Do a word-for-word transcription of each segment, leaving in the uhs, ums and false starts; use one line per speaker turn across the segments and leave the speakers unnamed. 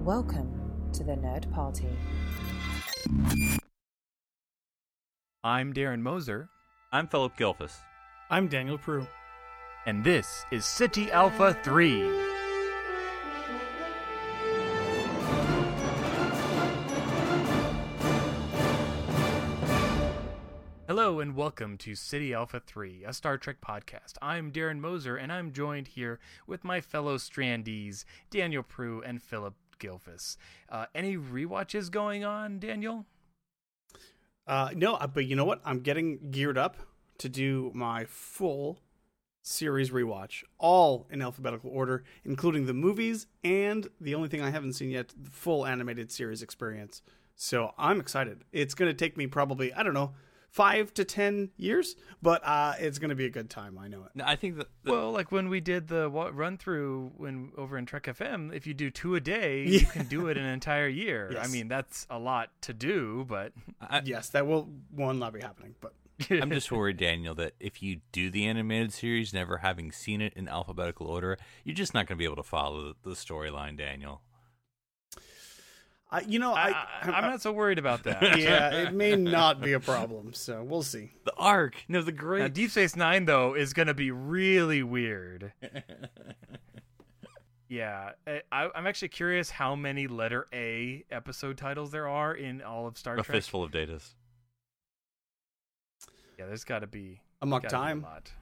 Welcome to the Nerd Party.
I'm Darren Moser.
I'm Philip Gilfus.
I'm Daniel Prue.
And this is City Alpha three. Hello and welcome to City Alpha three, a Star Trek podcast. I'm Darren Moser, and I'm joined here with my fellow Strandies, Daniel Prue and Philip Gilfus. Uh, any rewatches going on, Daniel?
Uh, no, but you know what? I'm getting geared up to do my full series rewatch, all in alphabetical order, including the movies and the only thing I haven't seen yet, the full animated series experience. So I'm excited. It's going to take me probably, I don't know, five to ten years, but uh, it's going to be a good time. I know it.
No, I think that. The,
Well, like when we did the wa- run through when over in Trek F M, if you do two a day,
Yeah.
you can do it in an entire year.
Yes.
I mean, that's a lot to do, but
I,
Yes, that will one not be happening, but
I'm just worried, Daniel, that if you do the animated series, never having seen it in alphabetical order, you're just not going to be able to follow the, the storyline, Daniel.
I, you know,
I,
I,
I, I'm not so worried about that.
yeah, it may not be a problem. So we'll see.
The arc, no, the
Now,
great.
Deep Space Nine, though, is going to be really weird. Yeah, I, I'm actually curious how many letter A episode titles there are in all of Star
a
Trek.
fistful of datas.
Yeah, there's got to be
Amok
gotta be
time.
a lot.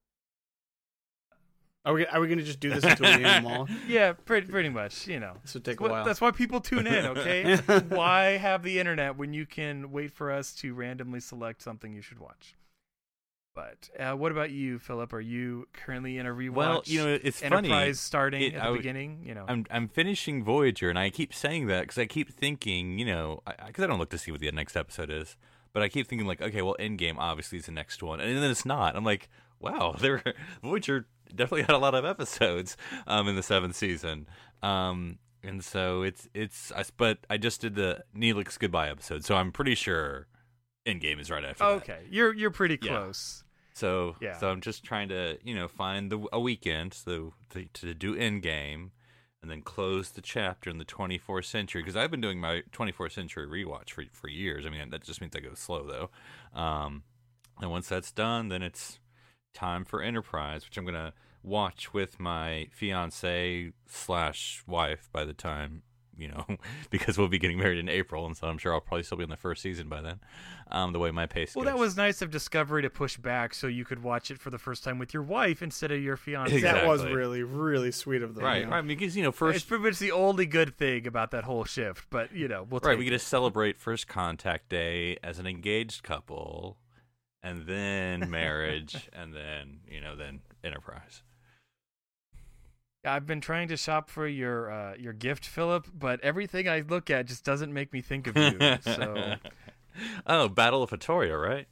Are we? Are we going to just do this until we name them all?
Yeah, pretty pretty much. You know,
This would take a
What-
while.
That's why people tune in, okay? Why have the internet when you can wait for us to randomly select something you should watch? But uh, what about you, Philip? Are you currently in a rewatch?
Well, you know, it's
Enterprise
funny.
starting
It-
at
I
the
would-
beginning? You know,
I'm I'm finishing Voyager, and I keep saying that because I keep thinking, you know, because I, 'cause I don't look to see what the next episode is, but I keep thinking like, okay, well, Endgame obviously is the next one, and then it's not. I'm like, wow, there Voyager definitely had a lot of episodes um, in the seventh season, um, and so it's it's. I, but I just did the Neelix goodbye episode, so I'm pretty sure Endgame is right after that.
okay, you're you're pretty
Yeah.
close.
So,
Yeah.
so I'm just trying to, you know, find the, a weekend so to, to do Endgame, and then close the chapter in the twenty-fourth century. Because I've been doing my twenty-fourth century rewatch for for years. I mean, that just means I go slow though. Um, and once that's done, then it's time for Enterprise, which I'm gonna watch with my fiance slash wife by the time. You know, because we'll be getting married in April, and so I'm sure I'll probably still be in the first season by then. Um, the way my pace
Well,
goes.
that was nice of Discovery to push back so you could watch it for the first time with your wife instead of your fiance.
Exactly.
That was really, really sweet of them.
right,
yeah.
right. Because you know,
It's
first
pretty much the only good thing about that whole shift, but you know, we'll
right,
take
we
it.
get to celebrate first contact day as an engaged couple, and then marriage, and then you know, then Enterprise.
I've been trying to shop for your uh, your gift, Philip, but everything I look at just doesn't make me think of you. So,
oh, Battle of Hatoria, right?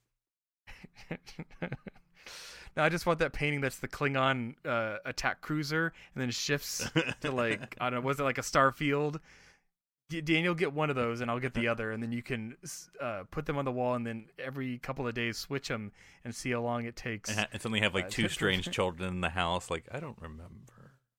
no, I just want that painting that's the Klingon uh, attack cruiser, and then shifts to like I don't know, was it like a Starfield? D- Daniel, get one of those, and I'll get the other, and then you can uh, put them on the wall, and then every couple of days switch them and see how long it takes.
And ha- and suddenly have like
Uh,
two strange children in the house. Like I don't remember.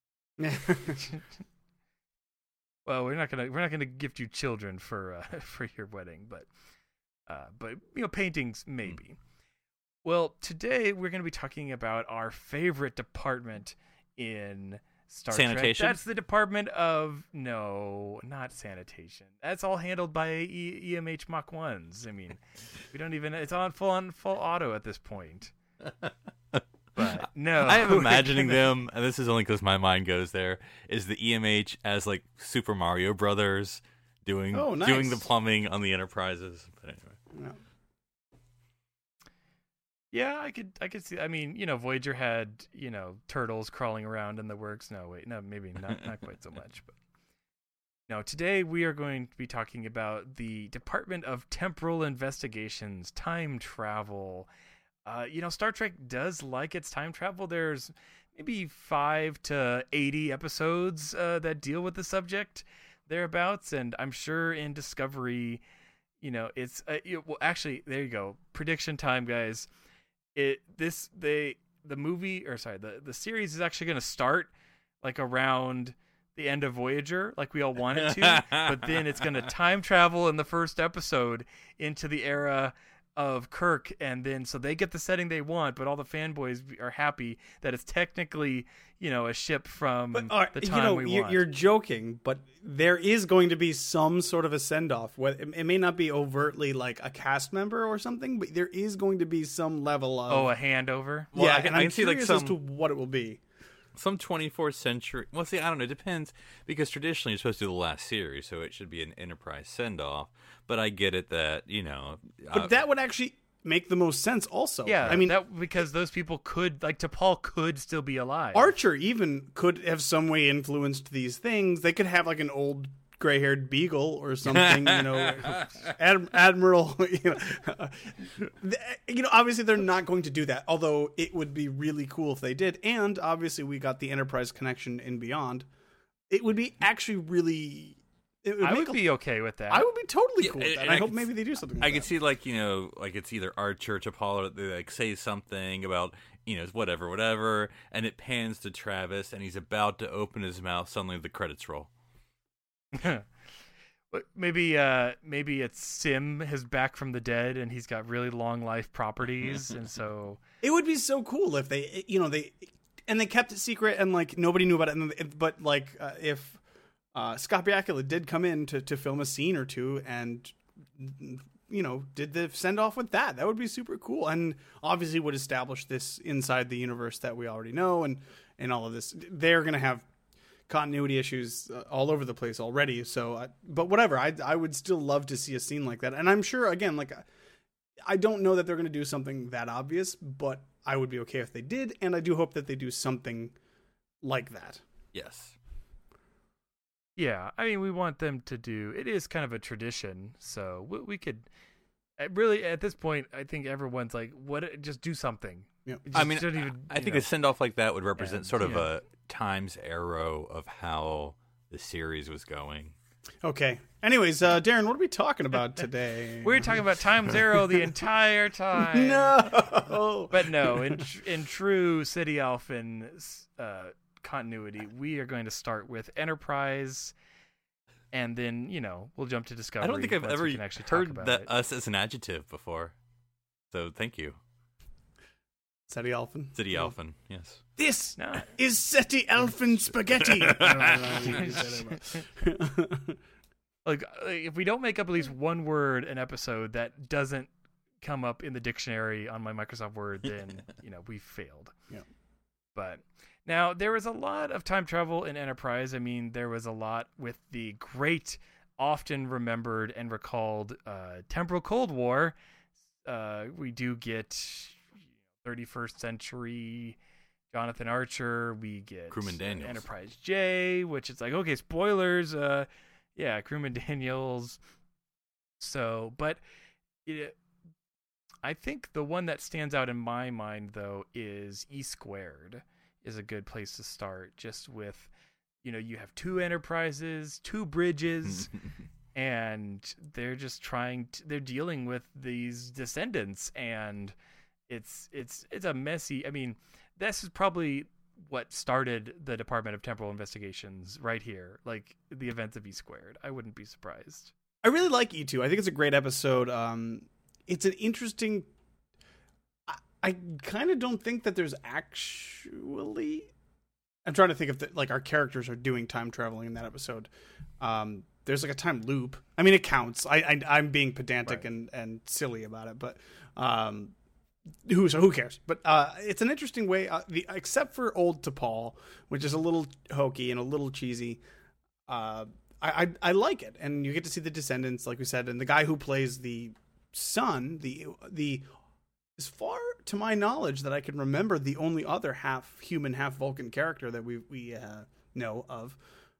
Well, we're not gonna we're not gonna gift you children for uh, for your wedding, but uh, but you know, paintings maybe. Well, today we're gonna be talking about our favorite department in Star
Sanitation?
Trek. That's the department of no, not sanitation. That's all handled by e- EMH Mach ones. I mean, we don't even. It's on full on full auto at this point. But no,
I am
we're
imagining
gonna-
them, and this is only because my mind goes there. Is the E M H as like Super Mario Brothers doing
Oh, nice.
doing the plumbing on the Enterprises? But anyway.
Yeah, I could, I could see. I mean, you know, Voyager had, you know, turtles crawling around in the works. No, wait, no, maybe not, not quite so much. But no, today we are going to be talking about the Department of Temporal Investigations, time travel. Uh, you know, Star Trek does like its time travel. There's maybe five to eighty episodes uh, that deal with the subject thereabouts, and I'm sure in Discovery, you know, it's uh, you, well, actually, there you go. Prediction time, guys. It this they the movie or sorry the the series is actually going to start like around the end of Voyager like we all want it to, but then it's going to time travel in the first episode into the era of Kirk, and then so they get the setting they want, but all the fanboys are happy that it's technically, you know, a ship from
But, uh,
the time
you know,
we
you're,
want.
you're joking, but there is going to be some sort of a send off. It, it may not be overtly like a cast member or something, but there is going to be some level of
oh, a handover.
Well,
yeah,
I can-
and
I
I'm
can see, like,
curious
some-
as to what it will be.
Some twenty-fourth century. Well, see, I don't know. It depends because traditionally you're supposed to do the last series, so it should be an Enterprise send off. But I get it that you know.
But
uh,
that would actually make the most sense. Also,
Yeah,
I mean,
that because those people could, like, T'Pol could still be alive.
Archer even could have some way influenced these things. They could have like an old gray-haired beagle or something, you know, Ad- Admiral. You know, you know, obviously they're not going to do that. Although it would be really cool if they did. And obviously we got the Enterprise connection in Beyond. It would be actually really. It would
I
make
would
a-
be okay with that.
I would be totally
Yeah,
cool with
and-
that.
and
I,
I
hope
could
maybe
s-
they do something.
I
with
could
that.
see like you know like it's either Archer to Paul, they like say something about you know whatever whatever, and it pans to Travis, and he's about to open his mouth. Suddenly the credits roll.
But maybe uh maybe it's Sim is back from the dead and he's got really long life properties and so
It would be so cool if they, you know, they and they kept it secret and like nobody knew about it. And, but like uh, if uh, Scott Bakula did come in to, to film a scene or two and you know did the send off with that, that would be super cool. And obviously would establish this inside the universe that we already know and and all of this. They're gonna have continuity issues uh, all over the place already. So, uh, but whatever. I I would still love to see a scene like that. And I'm sure again, like. I don't know that they're going to do something that obvious, but I would be okay if they did, and I do hope that they do something like that.
Yes.
yeah, I mean we want them to do it is kind of a tradition, so we, we could uh, really at this point I think everyone's like what just do something.
Yeah.
Just
I mean,
don't even,
I
you
think
know.
a send off like that would represent
And,
sort of
yeah.
a times arrow of how the series was going.
Okay. Anyways, uh, Darren, what are we talking about today?
We're talking about Time Zero the entire time.
no.
But no, in tr- in true City Alphen uh, continuity, we are going to start with Enterprise, and then you know we'll jump to Discovery.
I don't think I've
once
ever
we can actually talk
heard
about
that
it.
us as an adjective before. So thank you,
Seti Alphen.
City Alphen. Yes.
This
No.
is Seti Alphen spaghetti.
Like, like, if we don't make up at least one word an episode that doesn't come up in the dictionary on my Microsoft Word, then you know we failed.
Yeah.
But now there was a lot of time travel in Enterprise. I mean, there was a lot with the great, often remembered and recalled uh, temporal Cold War. Uh, we do get thirty-first century Jonathan Archer. We get
Crewman Daniels.
Enterprise J, which is like, okay, spoilers. Uh, yeah, Crewman Daniels. So, but it, I think the one that stands out in my mind, though, is E Squared is a good place to start. Just with, you know, you have two Enterprises, two bridges, and they're just trying to, they're dealing with these descendants, and it's it's it's a messy. I mean, this is probably what started the Department of Temporal Investigations right here, like the events of E Squared. I wouldn't be surprised.
I really like E two. I think it's a great episode. Um, it's an interesting. I, I kind of don't think that there's actually. I'm trying to think if the, like our characters are doing time traveling in that episode. Um, there's like a time loop. I mean, it counts. I, I I'm being pedantic
Right.
and, and silly about it, but um, who so who cares? But uh, it's an interesting way. Uh, the except for old T'Pol, which is a little hokey and a little cheesy. Uh, I, I I like it, and you get to see the descendants, like we said, and the guy who plays the son, the the as far to my knowledge that I can remember, the only other half human, half Vulcan character that we we uh, know of.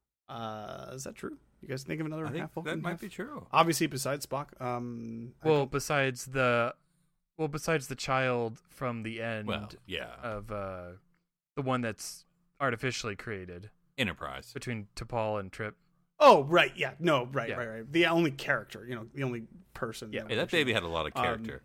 Uh, is that true? You guys think of another
I think
half Vulcan?
that might
half?
be true.
Obviously, besides Spock. Um, I
Well,
don't-
besides the, well, besides the child from the end
Well, yeah.
of uh, the one that's artificially created
Enterprise.
between T'Pol and Trip.
oh, right, yeah, no, right,
Yeah.
right, right. The only character, you know, the only person.
Yeah.
that
Hey,
we
that
actually
baby
know.
had a lot of
Um,
character.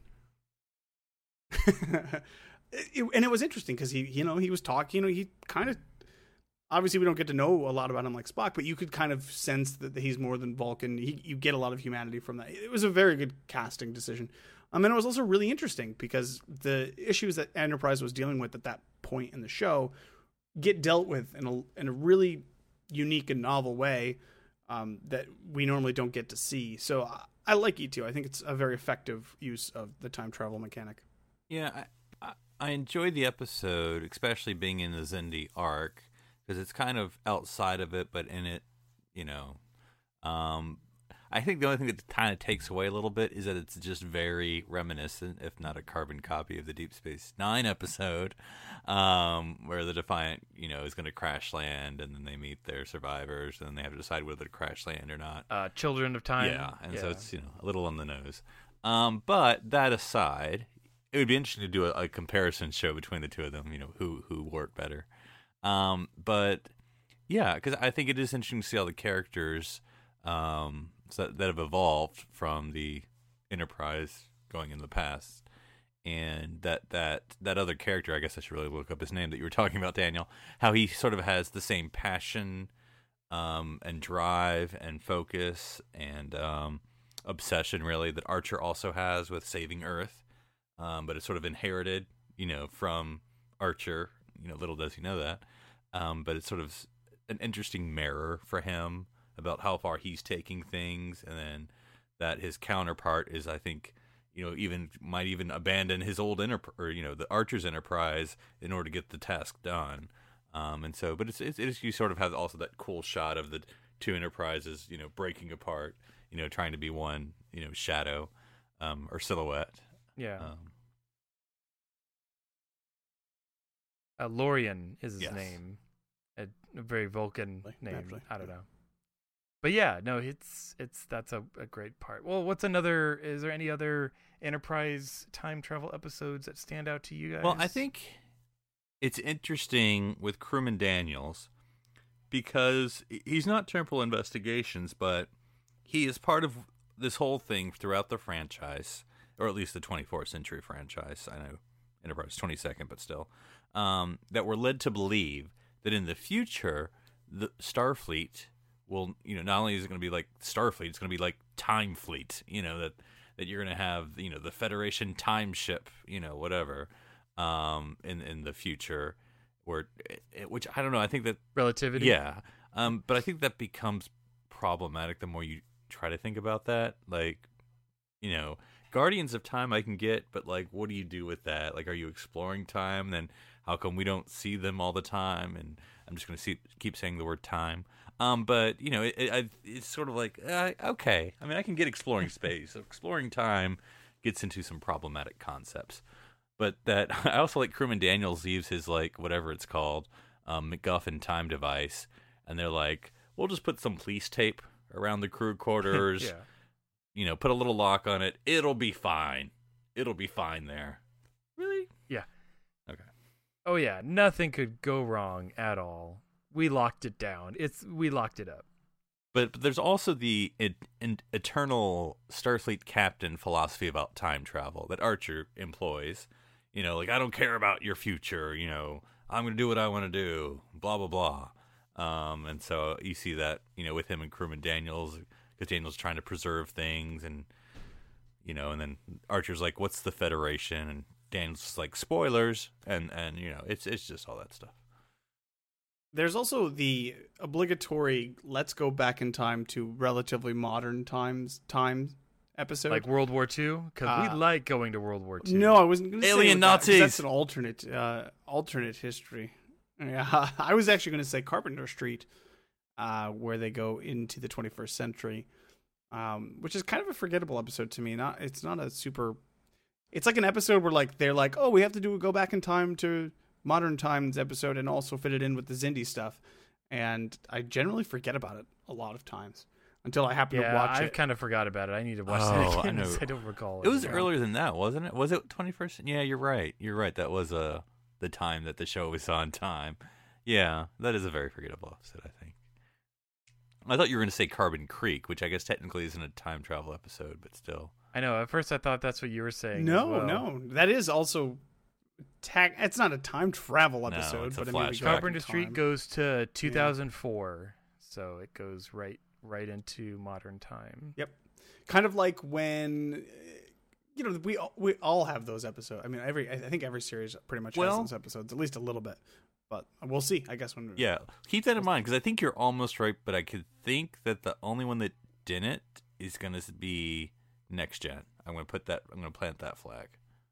It- and it was interesting because he, you know, he was talking. You know, he kind of obviously we don't get to know a lot about him like Spock, but you could kind of sense that he's more than Vulcan. He, you get a lot of humanity from that. It was a very good casting decision. Um, and it was also really interesting because the issues that Enterprise was dealing with at that point in the show get dealt with in a in a really unique and novel way um, that we normally don't get to see. So I, I like E T O. I think it's a very effective use of the time travel mechanic.
Yeah, I, I, I enjoyed the episode, especially being in the Xindi arc, because it's kind of outside of it, but in it, you know. Um, I think the only thing that kind of takes away a little bit is that it's just very reminiscent, if not a carbon copy of the Deep Space Nine episode, um, where the Defiant, you know, is going to crash land, and then they meet their survivors, and then they have to decide whether to crash land or not.
Uh, Children of Time.
Yeah, and
yeah.
so it's, you know, a little on the nose. Um, but that aside, it would be interesting to do a, a comparison show between the two of them, you know, who who worked better. Um, but yeah, because I think it is interesting to see all the characters um, so that have evolved from the Enterprise going in the past, and that that that other character, I guess I should really look up his name that you were talking about, Daniel. How he sort of has the same passion um, and drive and focus and um, obsession, really, that Archer also has with saving Earth, um, but it's sort of inherited, you know, from Archer. You know, little does he know that. Um, but it's sort of an interesting mirror for him about how far he's taking things, and then that his counterpart is, I think, you know, even might even abandon his old enterprise, or you know, the Archer's Enterprise in order to get the task done. Um, and so, but it's, it's, it's you sort of have also that cool shot of the two enterprises, you know, breaking apart, you know, trying to be one, you know, shadow um, or silhouette.
Yeah.
Um,
Uh, Lorian is his
Yes.
name. A, a very Vulcan
Like,
name.
naturally.
I don't know. But yeah, no, it's it's that's a, a great part. Well, what's another? Is there any other Enterprise time travel episodes that stand out to you guys?
Well, I think it's interesting with Crewman Daniels because he's not Temporal Investigations, but he is part of this whole thing throughout the franchise, or at least the twenty-fourth century franchise. I know Enterprise twenty-second, but still. Um, that we're led to believe that in the future, the Starfleet will, you know, not only is it going to be like Starfleet, it's going to be like Time Fleet, you know, that, that you're going to have, you know, the Federation time ship, you know, whatever, um, in, in the future, where, which I don't know, I think that,
relativity.
yeah, um, but I think that becomes problematic the more you try to think about that. Like, you know, Guardians of Time I can get, but like, what do you do with that? Like, are you exploring time? Then how come we don't see them all the time? And I'm just going to keep saying the word time. Um, but you know, it, it, it's sort of like uh, okay. I mean, I can get exploring space. Exploring time gets into some problematic concepts. But that I also like Crewman Daniels leaves his like whatever it's called, um, MacGuffin time device, and they're like, we'll just put some police tape around the crew quarters.
yeah.
You know, put a little lock on it. It'll be fine. It'll be fine there. Really?
Yeah.
Okay.
Oh yeah, nothing could go wrong at all. We locked it down. It's we locked it up.
But, but there's also the et- et- eternal Starfleet captain philosophy about time travel that Archer employs. You know, like, I don't care about your future. You know, I'm going to do what I want to do. Blah, blah, blah. Um, and so you see that, you know, with him and Crewman Daniels, because Daniels trying to preserve things, and you know, and then Archer's like, "What's the Federation?" And Daniels like, "Spoilers," and and you know, it's it's just all that stuff.
There's also the obligatory "let's go back in time to relatively modern times" time episode,
Like World War Two, because
Uh,
we like going to World War Two.
No, I wasn't going to say
Alien
that, 'cause
Nazis.
That's an alternate uh, alternate history. Yeah, I was actually going to say Carpenter Street, uh, where they go into the twenty-first century, um, which is kind of a forgettable episode to me. Not, it's not a super. It's like an episode where like they're like, oh, we have to do go back in time to modern times episode, and also fit it in with the Xindi stuff, and I generally forget about it a lot of times until I happen
Yeah,
to watch
I
it.
kind of forgot about it. I need to watch
Oh,
that
I
again.
know.
'Cause I don't recall it.
It was
Yeah.
earlier than that, wasn't it? Was it twenty-first? Yeah, you're right. You're right. That was uh, the time that the show was on time. Yeah, that is a very forgettable episode, I think. I thought you were going to say Carbon Creek, which I guess technically isn't a time travel episode, but still.
I know. At first, I thought that's what you were saying. as
No,
well.
no, that is also tag. It's not a time travel
No,
episode,
it's a
but I mean, we
flashback.
go back in
Carpenter Street
time.
goes to two thousand four, so it goes right right into modern time.
Yep. Kind of like when, you know, we all- we all have those episodes. I mean, every I think every series pretty much
Well-
has those episodes, at least a little bit. But we'll see. I guess when
Yeah, keep that in mind because I think you're almost right, but I could think that the only one that didn't is going to be Next Gen. I'm going to put that. I'm going to plant that flag.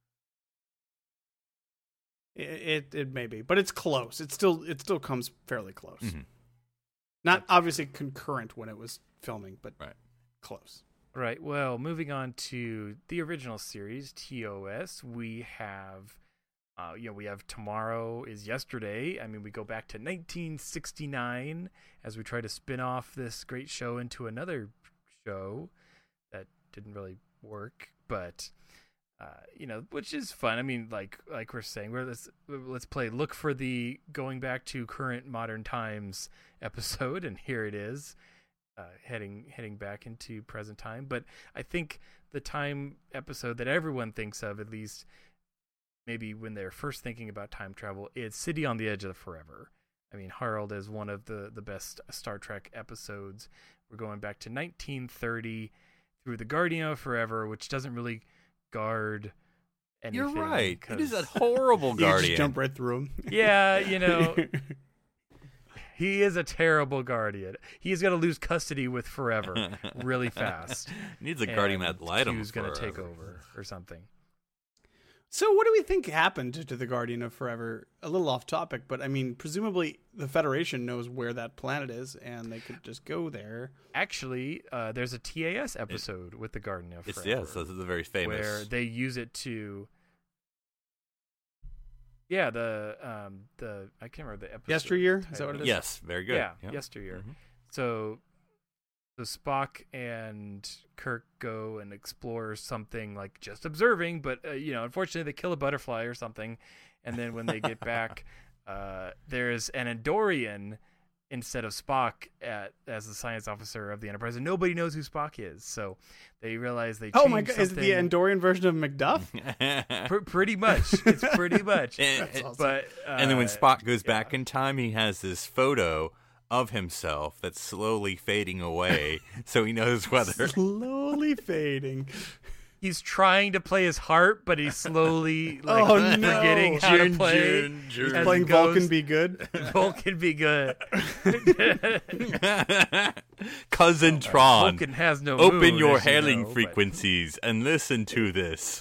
it, it it may be, but it's close. It still it still comes fairly close.
Mhm.
Not obviously concurrent when it was filming, but
Right.
close.
Right. Well, moving on to the original series, T O S, we have, uh, you know, we have Tomorrow is Yesterday. I mean, we go back to nineteen sixty-nine as we try to spin off this great show into another show that didn't really work, but, uh, you know, which is fun. I mean, like like we're saying, we're let's let's play look for the going back to current modern times episode, and here it is. Uh, heading heading back into present time, but I think the time episode that everyone thinks of, at least maybe when they're first thinking about time travel, is City on the Edge of Forever. I mean, Harold is one of the the best Star Trek episodes. We're going back to nineteen thirty through the Guardian of Forever, which doesn't really guard anything.
You're right. It is a
'cause-
horrible
You
Guardian.
just jump right through him.
Yeah, you know, he is a terrible Guardian. He's going to lose custody with Forever really fast.
Needs a Guardian
and
ad litem.
Q's going to take
forever.
over or something.
So, what do we think happened to the Guardian of Forever? A little off topic, but I mean, presumably the Federation knows where that planet is, and they could just go there.
Actually, uh, there's a T A S episode with the Guardian of
It's
Forever
yes, this is the very famous.
where they use it to. Yeah, the um the I can't remember the episode.
Yesteryear? Is that
title.
what it is?
Yes, very good.
Yeah,
Yep.
Yesteryear.
Mhm.
So, so Spock and Kirk go and explore something like just observing, but uh, you know, unfortunately, they kill a butterfly or something, and then when they get back, uh, there's an Andorian instead of Spock at as the science officer of the Enterprise, and nobody knows who Spock is. So they realize they.
Oh my
changed
god, is it the
something-
Andorian version of Macduff?
Pr- pretty much, it's pretty much.
and,
That's awesome.
But uh,
and then when Spock goes
yeah.
back in time, he has this photo of himself that's slowly fading away, so he knows whether.
Slowly fading.
he's trying to play his harp, but he's slowly like
Oh, no.
forgetting how to
Jun,
play.
jun,
as
jun.
it
Playing
goes.
Vulcan be good.
Vulcan be good.
Cousin Tron,
Vulcan has no
open
moon,
your
as you
hailing
know, but-
frequencies and listen to this.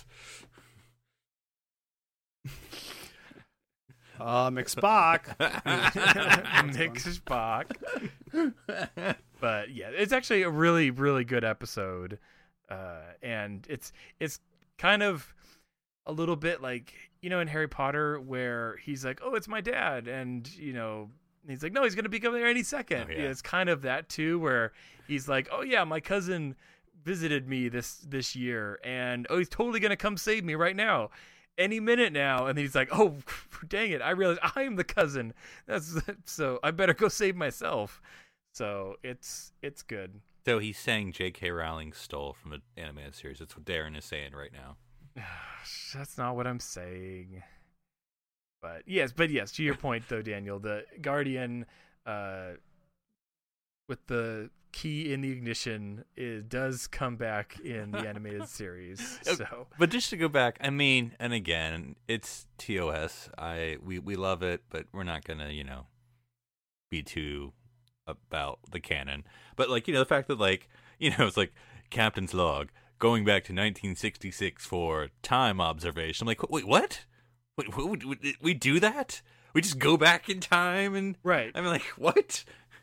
Uh, McSpock.
Nick Spock. But yeah, it's actually a really, really good episode, uh, and it's it's kind of a little bit like, you know, in Harry Potter where he's like, "Oh, it's my dad," and you know, he's like, "No, he's gonna be coming there any second."
Oh, yeah.
Yeah, it's kind of that too, where he's like, "Oh yeah, my cousin visited me this this year, and oh, he's totally gonna come save me right now." Any minute now, and then he's like, "Oh, dang it! I realize I am the cousin. That's so I better go save myself." So it's it's good.
So he's saying J K. Rowling stole from the animated series. That's what Darren is saying right now.
That's not what I'm saying. But yes, but yes, to your point though, Daniel, the Guardian, uh, with the key in the ignition, it does come back in the animated series. So
But just to go back, I mean, and again, it's T O S. I we we love it, but we're not gonna, you know, be too about the canon. But like, you know, the fact that like, you know, it's like Captain's log going back to nineteen sixty-six for time observation. I'm like, wait, what? Wait, we, we, we do that? We just go back in time and
right.
I mean, like, what?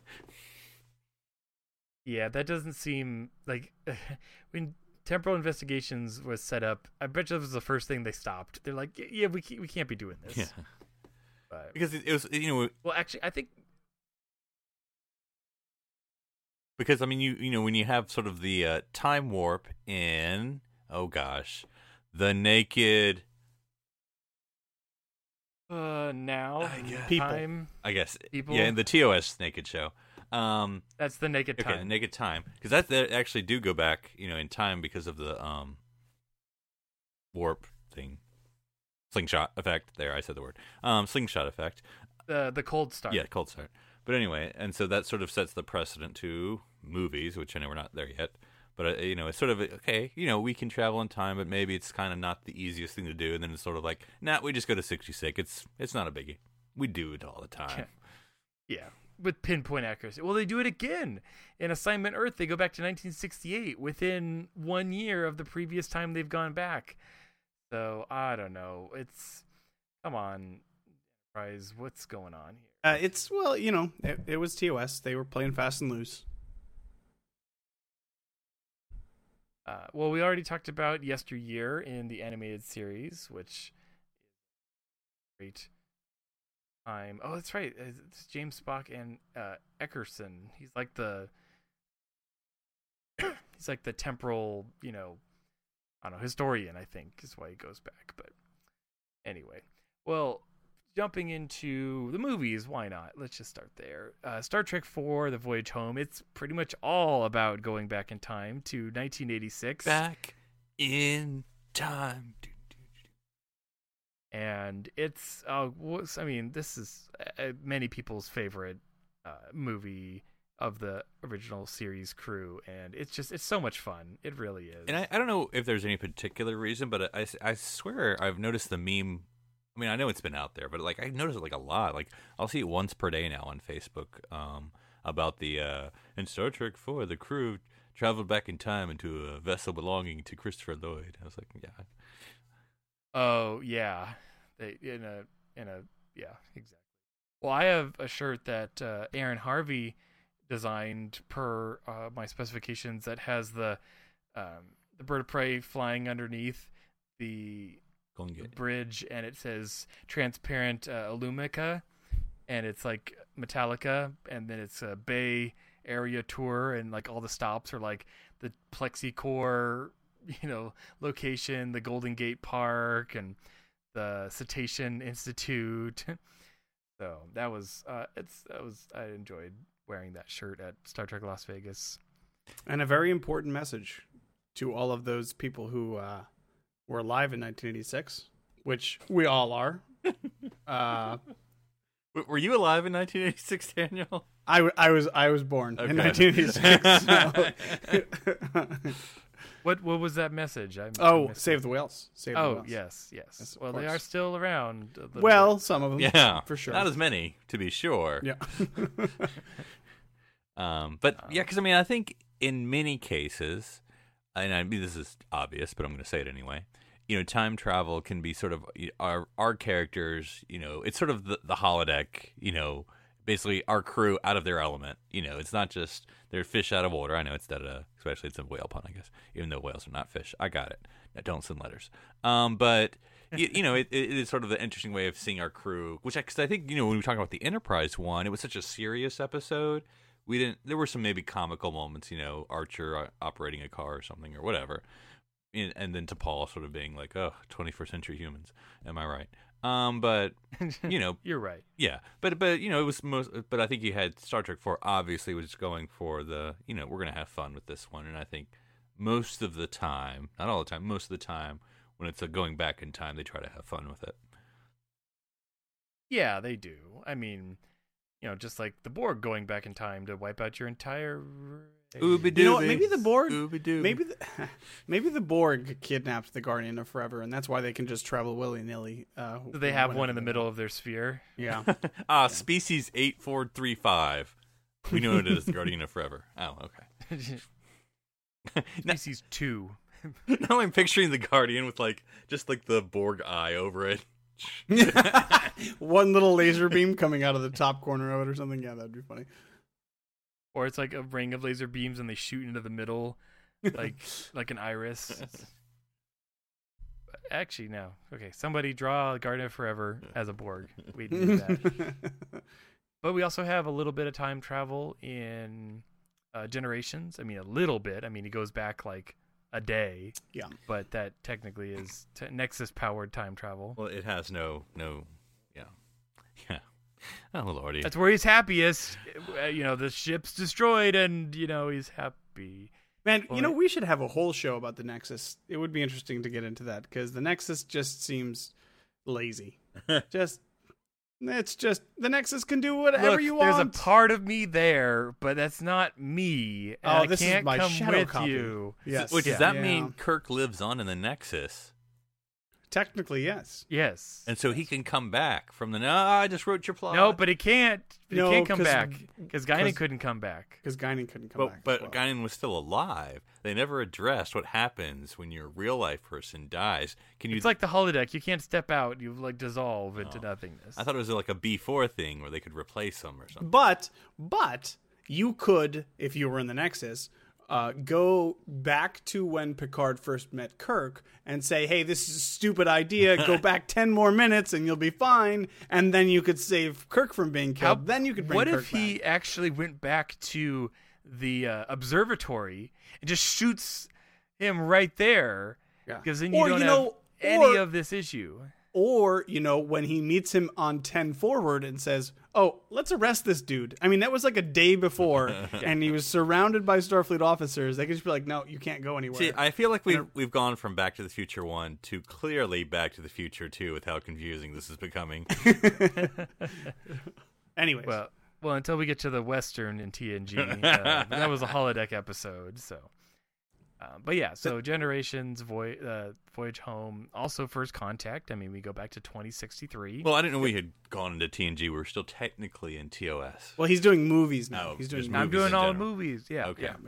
Yeah, that doesn't seem like when Temporal Investigations was set up. I bet you that was the first thing they stopped. They're like, "Yeah, we can't, we can't be doing this."
Yeah,
But,
because it, it was, you know,
well, actually, I think
because I mean, you you know, when you have sort of the uh, time warp in, oh gosh, the naked.
uh, now
I guess.
People.
time
I guess
People?
yeah, in the T O S Naked Show. Um,
that's the naked
okay,
time.
Naked Time, because that that actually do go back, you know, in time because of the um warp thing. slingshot effect. There, I said the word. Um, slingshot effect.
The the cold start.
Yeah, cold start. But anyway, and so that sort of sets the precedent to movies, which I know we're not there yet. But, uh, you know, it's sort of, okay, you know, we can travel in time, but maybe it's kind of not the easiest thing to do. And then it's sort of like, nah, we just go to sixty-six. It's it's not a biggie. We do it all the time.
Yeah, with pinpoint accuracy. Well, they do it again. In Assignment Earth, they go back to nineteen sixty-eight within one year of the previous time they've gone back. So, I don't know. It's, come on, Enterprise, what's going on here?
Uh, it's, well, you know, it, it was T O S. They were playing fast and loose.
Uh, well, we already talked about Yesteryear in the animated series, which is great time. Oh, that's right. It's James Spock and uh, Eckerson. He's like the he's like the temporal, you know, I don't know, historian, I think, is why he goes back. But anyway, well, jumping into the movies, why not? Let's just start there. Uh, Star Trek four, The Voyage Home, it's pretty much all about going back in time to nineteen eighty-six.
Back in time.
And it's, uh, was, I mean, this is uh, many people's favorite uh, movie of the original series crew. And it's just, it's so much fun. It really is.
And I, I don't know if there's any particular reason, but I, I swear I've noticed the meme. I mean, I know it's been out there, but like I notice it like a lot. Like I'll see it once per day now on Facebook um, about the uh, in Star Trek four, the crew traveled back in time into a vessel belonging to Christopher Lloyd. I was like, yeah.
Oh yeah, they in a in a yeah exactly. Well, I have a shirt that uh, Aaron Harvey designed per uh, my specifications that has the um, the bird of prey flying underneath the. The bridge, and it says transparent uh, Alumica, and it's like Metallica, and then it's a Bay Area tour, and like all the stops are like the Plexicore, you know, location, the Golden Gate Park, and the Cetacean Institute. So that was uh, it's that was I enjoyed wearing that shirt at Star Trek Las Vegas.
And a very important message to all of those people who. Uh... We're alive in nineteen eighty-six, which we all are. Uh,
Were you alive in nineteen eighty-six, Daniel?
I, w- I was I was born
okay.
in nineteen eighty-six. So.
what what was that message? I,
oh,
I
save the whales! Save
oh
the whales.
yes, yes.
yes
well,
course.
they are still around. A little
well,
bit.
some of them,
yeah,
for sure.
Not as many, to be sure.
Yeah.
um, but yeah, because I mean, I think in many cases. And I mean, this is obvious, but I'm going to say it anyway. You know, time travel can be sort of our our characters. You know, it's sort of the, the holodeck. You know, basically our crew out of their element. You know, it's not just they're fish out of water. I know it's that, uh, especially it's a whale pun, I guess. Even though whales are not fish, I got it. Now, don't send letters. Um, but you, you know, it, it is sort of the interesting way of seeing our crew. Which, because I, I think you know, when we talk about the Enterprise one, it was such a serious episode. We didn't. There were some maybe comical moments, you know, Archer operating a car or something or whatever, and, and then T'Pol sort of being like, "Oh, twenty-first century humans, am I right?" Um, but you know,
you're right.
Yeah, but but you know, it was most. But I think you had Star Trek four. Obviously, was going for the you know we're gonna have fun with this one, and I think most of the time, not all the time, most of the time when it's a going back in time, they try to have fun with it.
Yeah, they do. I mean. You know, just like the Borg going back in time to wipe out your entire.
You know what? Maybe the Borg.
Ooby-dooby.
Maybe the, maybe the Borg kidnapped the Guardian of Forever, and that's why they can just travel willy nilly. Uh,
Do they have one in the middle of their sphere?
Yeah.
Ah, species eight four three five. We know it is the Guardian of Forever. Oh, okay.
Species two.
Now I'm picturing the Guardian with like just like the Borg eye over it.
One little laser beam coming out of the top corner of it or something. Yeah, that'd be funny.
Or it's like a ring of laser beams and they shoot into the middle like like an iris. Actually, no. Okay, somebody draw Guardian of Forever as a Borg. We do that. But we also have a little bit of time travel in uh, Generations. I mean, a little bit. I mean, he goes back like a day.
Yeah.
But that technically is t- Nexus-powered time travel.
Well, it has no, no, yeah. Yeah. Oh, Lordy.
That's where he's happiest. Uh, You know, the ship's destroyed and, you know, he's happy.
Man,
Well,
you know,
it-
we should have a whole show about the Nexus. It would be interesting to get into that because the Nexus just seems lazy. just it's just the Nexus can do whatever
Look,
you
there's
want.
a part of me there, but that's not me. And
Oh,
I
this is
can't
my
come
shadow
with
copy.
you.
Yes.
Which does
Yeah.
that mean Kirk lives on in the Nexus?
Technically, yes.
Yes.
And so he can come back from the, no, I just wrote your plot.
No, but he can't. He
No,
can't come
'cause-
back because Guinan
'cause-
couldn't come back.
Because Guinan couldn't come
But,
back.
but
as well.
Guinan was still alive. They never addressed what happens when your real life person dies. Can you?
It's like the holodeck. You can't step out. You like dissolve into
Oh.
nothingness.
I thought it was like a B four thing where they could replace them or something.
But but you could, if you were in the Nexus, uh, go back to when Picard first met Kirk and say, "Hey, this is a stupid idea. Go back ten more minutes and you'll be fine." And then you could save Kirk from being killed.
How-
then you could bring
What
Kirk
if he
back.
actually went back to the uh, observatory and just shoots him right there?
Yeah.
Because then you
Or,
don't
you
have
know,
any
or-
of this issue.
Or, you know, when he meets him on ten forward and says, "Oh, let's arrest this dude." I mean, that was like a day before, and he was surrounded by Starfleet officers. They could just be like, "No, you can't go anywhere."
See, I feel like we've we've gone from Back to the Future one to clearly Back to the Future two with how confusing this is becoming.
Anyways.
Well, well, until we get to the Western in T N G, uh, but that was a holodeck episode. So, uh, but yeah, so Generations, Voy- uh, Voyage Home, also First Contact. I mean, we go back to twenty sixty-three.
Well, I didn't know we had gone into T N G. We were still technically in T O S.
Well, he's doing movies now.
Oh,
he's
just
doing
I'm
movies
doing
in
all the
general.
movies. Yeah.
Okay.
Yeah,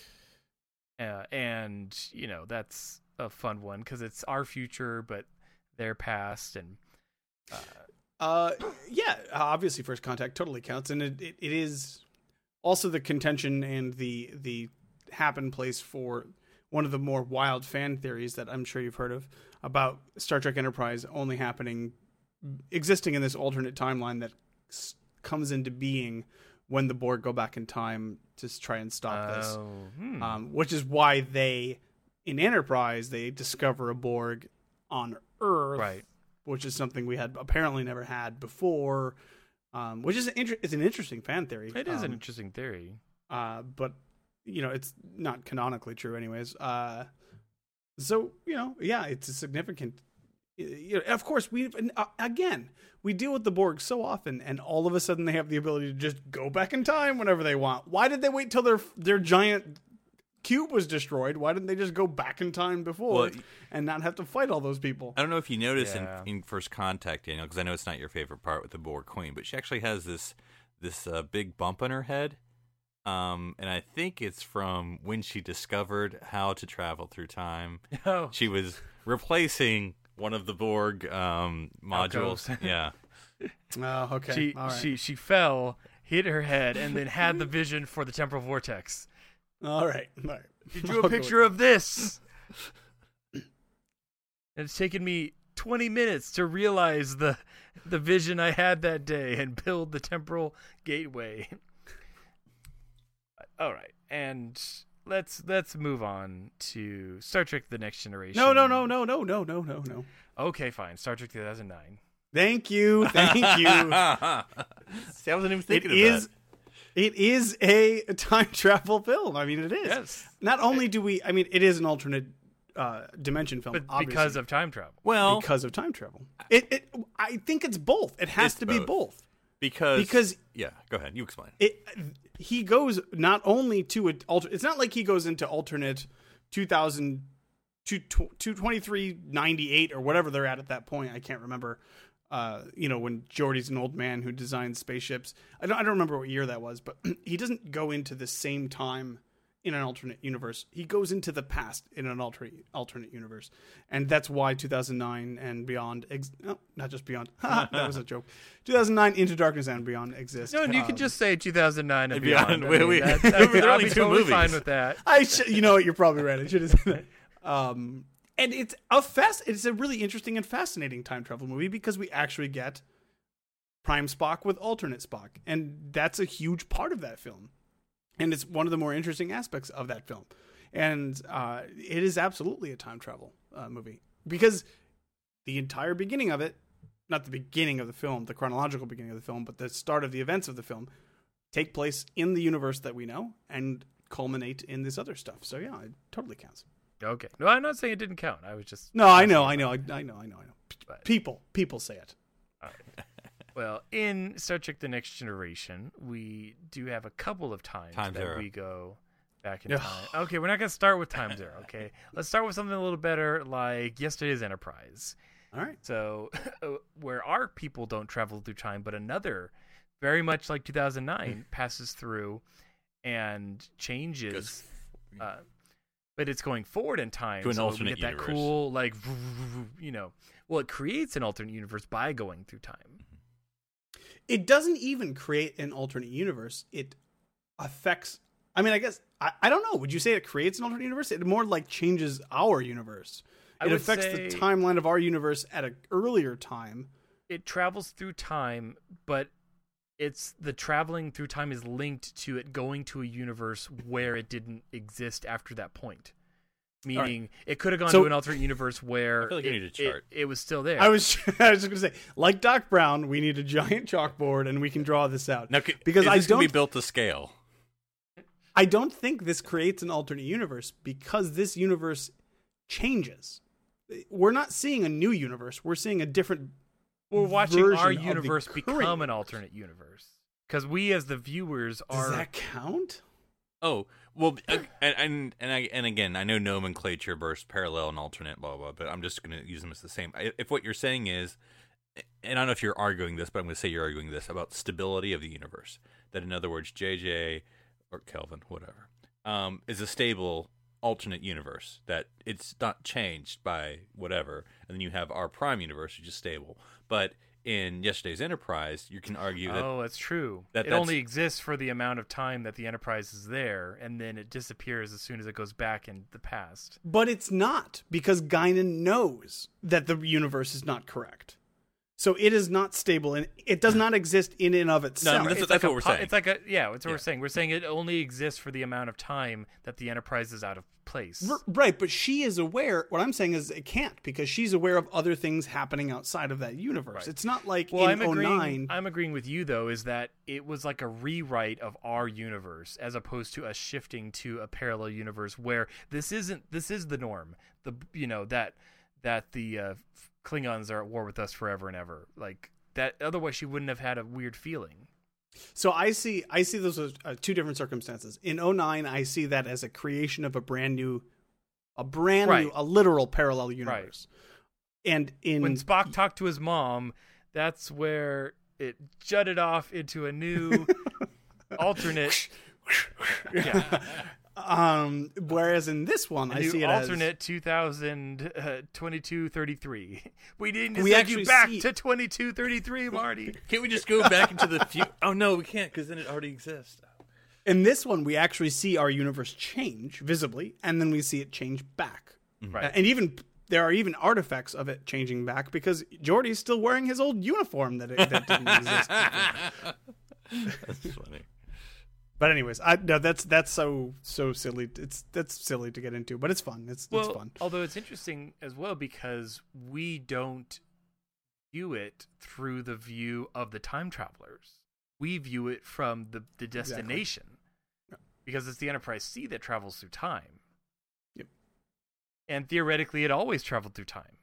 yeah.
Uh, and you know that's a fun one because it's our future, but their past, and uh,
Uh, yeah, obviously First Contact totally counts, and it, it, it is also the contention and the the happen place for one of the more wild fan theories that I'm sure you've heard of about Star Trek Enterprise only happening, existing in this alternate timeline that s- comes into being when the Borg go back in time to try and stop this.
oh, hmm.
Um, which is why they, in Enterprise, they discover a Borg on Earth,
right.
which is something we had apparently never had before, um, which is an inter- it's an interesting fan theory.
It is
um,
an interesting theory.
uh, but you know it's not canonically true, anyways. Uh, so you know, yeah, it's a significant. You know, of course, we uh, again we deal with the Borg so often, and all of a sudden they have the ability to just go back in time whenever they want. Why did they wait till their their giant cube was destroyed? Why didn't they just go back in time before
Well,
and not have to fight all those people?
I don't know if you notice
Yeah.
in, in First Contact, Daniel, because I know it's not your favorite part with the Borg Queen, but she actually has this this uh, big bump on her head, um, and I think it's from when she discovered how to travel through time.
Oh,
She was replacing one of the Borg um, modules.
Alcoves.
Yeah.
Oh, okay.
she
all right.
she she fell, hit her head, and then had the vision for the temporal vortex.
All right. All right.
She drew
I'll
a
go
picture
with
of this. And it's taken me twenty minutes to realize the the vision I had that day and build the temporal gateway. All right, and let's let's move on to Star Trek: The Next Generation.
No, no, no, no, no, no, no, no, no.
Okay, fine. Star Trek two thousand nine.
Thank you. Thank you.
See, I wasn't even
It
thinking of
is
that.
it is a time travel film. I mean, it is.
Yes,
Not only do we I mean, it is an alternate uh, dimension film,
but
obviously,
because of time travel.
Well,
because of time travel. It, it I think it's both. It has
It's
to be
both.
both.
because
because-
yeah, go ahead. You explain.
It he goes not only to an alter. It's not like he goes into alternate two thousand two twenty-three ninety-eight or whatever they're at at that point. I can't remember. Uh, you know, when Geordi's an old man who designs spaceships. I don't I don't remember what year that was, but he doesn't go into the same time in an alternate universe. He goes into the past in an alternate alternate universe, and that's why two thousand nine and beyond. Ex- no, not just beyond. that was a joke. two thousand nine Into Darkness and Beyond exist.
No, and you
Um,
can just say two thousand nine and
And
beyond.
beyond.
I
We-
mean,
we-
that-
there
I'd be-
are
I'd
only
be
two
totally
movies.
fine with that.
I should, you know what? You're probably right. I should have said that. Um, and it's a fast. It's a really interesting and fascinating time travel movie because we actually get Prime Spock with alternate Spock, and that's a huge part of that film, and it's one of the more interesting aspects of that film. And uh, it is absolutely a time travel uh, movie because the entire beginning of it, not the beginning of the film, the chronological beginning of the film, but the start of the events of the film, take place in the universe that we know and culminate in this other stuff. So yeah, it totally counts.
Okay. No, I'm not saying it didn't count. I was just
No, I know, I know, I, I know, I know, I know.
But-
People, people say it.
All right. Well, in Star Trek: The Next Generation, we do have a couple of times
Time
that
Zero.
we go back in
Yeah.
time. Okay, we're not going to start with Time Zero. Okay, let's start with something a little better, like Yesterday's Enterprise.
All right.
So, where our people don't travel through time, but another, very much like two thousand nine, passes through and changes. Uh, but it's going forward in time
To an
so
alternate
we get that
universe.
cool, like, you know, well, it creates an alternate universe by going through time.
It doesn't even create an alternate universe. It affects. I mean, I guess I, I don't know. Would you say it creates an alternate universe? It more like changes our universe.
I
It
would
affects
say-
the timeline of our universe at an earlier time.
It travels through time, but it's the traveling through time is linked to it going to a universe where it didn't exist after that point. Meaning, it could have gone
So-
to an alternate universe where
I feel like you
it,
need a chart.
It, it was still there.
I was I was just going to say, like Doc Brown, we need a giant chalkboard and we can draw this out.
Now, c-
Because
is
I
this gonna be
don't-
built to scale?
I don't think this creates an alternate universe because this universe changes. We're not seeing a new universe. We're seeing a different.
We're watching our
version of the
universe
current
become an
universe.
alternate universe. Because we, as the viewers,
Does
are.
that count?
Oh well, uh, and and and, I, and again, I know nomenclature versus parallel and alternate, blah blah. But I'm just going to use them as the same. I- If what you're saying is, and I don't know if you're arguing this, but I'm going to say you're arguing this about stability of the universe. That in other words, J J or Kelvin, whatever, um, is a stable alternate universe that it's not changed by whatever, and then you have our prime universe, which is stable. But in Yesterday's Enterprise, you can argue that
Oh, that's true.
that
it
that's-
only exists for the amount of time that the Enterprise is there, and then it disappears as soon as it goes back in the past.
But it's not because Guinan knows that the universe is not correct. So it is not stable and it does not exist in and of itself.
that's-
It's
that's
like
what
a
we're
po-
saying.
It's like a yeah. That's what
Yeah.
we're saying. We're saying it only exists for the amount of time that the Enterprise is out of place.
R- right, but she is aware. What I'm saying is it can't because she's aware of other things happening outside of that universe.
Right.
It's not like
Well,
in
I'm
oh
agreeing.
nine.
I'm agreeing with you though. Is that it was like a rewrite of our universe as opposed to us shifting to a parallel universe where this isn't. This is the norm. The you know that that the uh, Klingons are at war with us forever and ever. Like that. Otherwise, she wouldn't have had a weird feeling.
So I see I see those as uh, two different circumstances. In oh nine, I see that as a creation of a brand new a brand
Right.
new a literal parallel universe. And in
When Spock talked to his mom, that's where it jutted off into a new alternate. Yeah.
um whereas in this one
A
I
new
see it
alternate two thousand twenty-two thirty-three. We need to
We
send
actually
you back
see-
to twenty-two thirty-three, Marty.
can't we just go back into the future? Oh no, we can't because then it already exists.
as in this one we actually see our universe change visibly and then we see it change back.
Right.
And even there are even artifacts of it changing back because Geordi's still wearing his old uniform that it, that didn't exist.
That's funny.
But anyways, I no that's that's so so silly. It's that's silly to get into, but it's fun. It's
Well,
it's fun.
although it's interesting as well because we don't view it through the view of the time travelers. We view it from the, the destination because it's the Enterprise C that travels through time.
Yep.
And theoretically, it always traveled through time.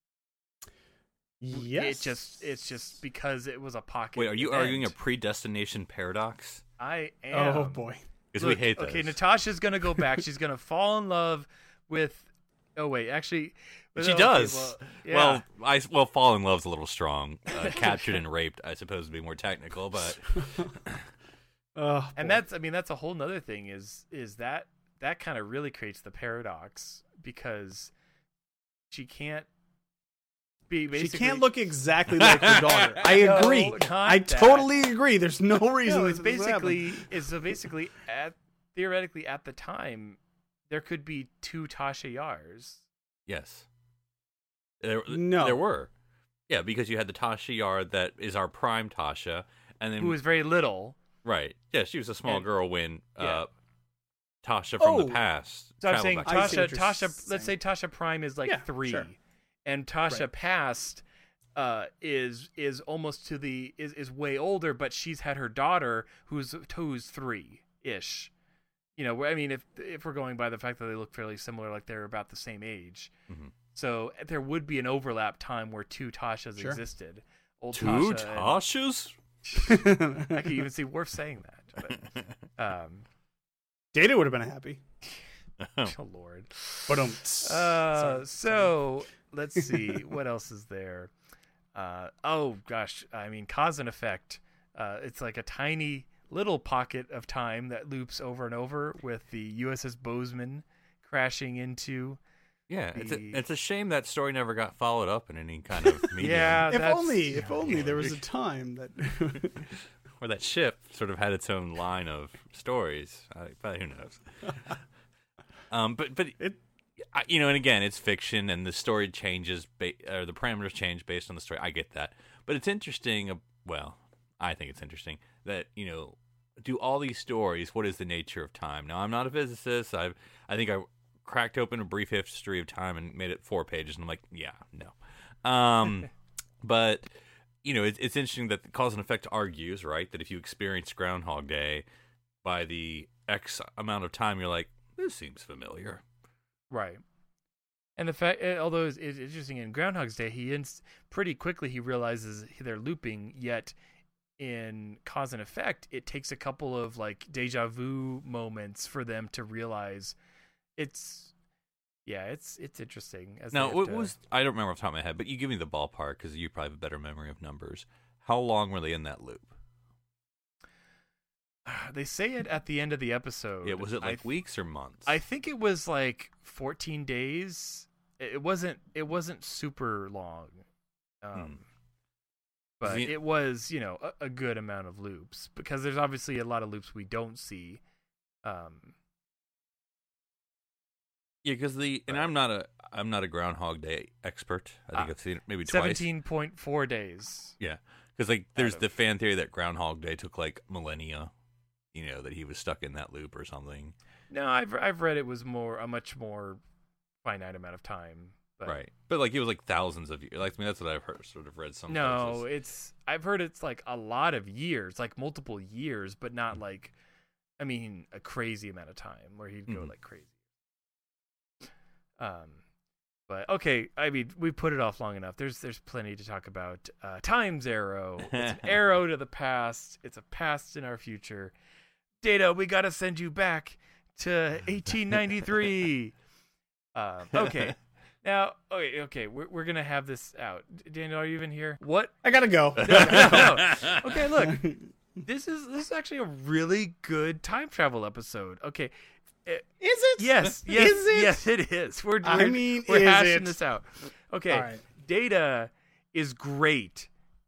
Yes.
It just it's just because it was a pocket.
Wait, are you arguing a
event.
predestination paradox?
I am.
Oh boy.
Because we
Look,
hate
Okay,
those.
Natasha's gonna go back. She's gonna fall in love with. Oh wait, actually,
She
okay,
does.
well, yeah.
Well, I well, fall in love's a little strong. Uh, captured and raped, I suppose, would be more technical, but
Oh,
and
boy.
that's I mean that's a whole nother thing is is that that kind of really creates the paradox because she can't be
she
basically
can't look exactly like her daughter. I
No,
agree.
not
I
that.
totally agree. There's no reason.
no, it's
this would happen.
basically it's so basically at theoretically at the time there could be two Tasha Yars.
yes, there,
No.
there were, yeah, because you had the Tasha Yar that is our prime Tasha, and then
Who was very little.
right, yeah, she was a small
And-
girl when
yeah.
uh, Tasha from
Oh.
the past.
So I'm
traveled
saying
back.
I see
Tasha,
what you're
Tasha. Let's say
saying.
Tasha Prime is like
Yeah,
three,
sure.
and Tasha
Right.
Past uh, is is almost to the is, is way older, but she's had her daughter who's who's three ish. you know, I mean, if if we're going by the fact that they look fairly similar, like they're about the same age,
Mm-hmm.
so there would be an overlap time where two Tashas
Sure.
existed. Old
Two
Tasha
Tashas?
and- I could even see Worf saying that. But, um,
Data would have been happy.
oh Lord.
But um,
Uh, so let's see what else is there. Uh, oh gosh, I mean, cause and effect. Uh, it's like a tiny little pocket of time that loops over and over with the U S S Bozeman crashing into.
Yeah, it's a,
The-
it's a shame that story never got followed up in any kind of medium.
Yeah,
if
that's-
only, if only there was a time that.
Or that ship sort of had its own line of stories. I, but who knows? um, but but
It-
I, you know, and again, it's fiction, and the story changes, ba- or the parameters change based on the story. I get that, but it's interesting. Uh, well, I think it's interesting that you know, do all these stories. What is the nature of time? Now, I'm not a physicist. I've I think I cracked open a brief history of time and made it four pages, and I'm like, yeah, no. Um, but you know, it, it's interesting that the cause and effect argues, right, that if you experience Groundhog Day by the X amount of time, you're like, this seems familiar.
Right. And the fact, eh, although it's, it's interesting in Groundhog's Day, he inst- pretty quickly he realizes they're looping. Yet in Cause and Effect, it takes a couple of like deja vu moments for them to realize it's. Yeah, it's it's interesting. As
Now,
they have
what
to-
was I don't remember off the top of my head, but you give me the ballpark because you probably have a better memory of numbers. How long were they in that loop?
They say it at the end of the episode.
Yeah, was it
I
like
th-
weeks or months?
I think it was like fourteen days. It wasn't. It wasn't super long, um,
Hmm.
but
The-
it was, you know, a, a good amount of loops because there's obviously a lot of loops we don't see. Um,
yeah, because the and
Right.
I'm not a I'm not a Groundhog Day expert. I think
Ah,
I've seen it maybe twice.
Seventeen point four days.
Yeah, because like there's
of-
the fan theory that Groundhog Day took like millennia. You know, that he was stuck in that loop or something.
No, I've I've read it was more a much more finite amount of time. But
Right. But like it was like thousands of years. Like I mean that's what I've heard sort of read some
No,
places.
it's I've heard it's like a lot of years, like multiple years, but
Mm.
not like, I mean, a crazy amount of time where he'd go
Mhm.
like crazy. Um, but okay, I mean, we put it off long enough. There's there's plenty to talk about. Uh, Time's arrow. It's an arrow to the past. It's a past in our future. Data, we gotta send you back to eighteen ninety-three. uh, okay. Now, okay, okay, we're we're gonna have this out. D- Daniel, are you even here? What?
I gotta go.
No, no, no. Okay, look, this is this is actually a really good time travel episode. Okay,
Is it?
yes, yes,
Is it?
yes, it is. We're,
I
we're
mean,
we're
is
hashing
it?
this out. Okay,
All right.
Data is great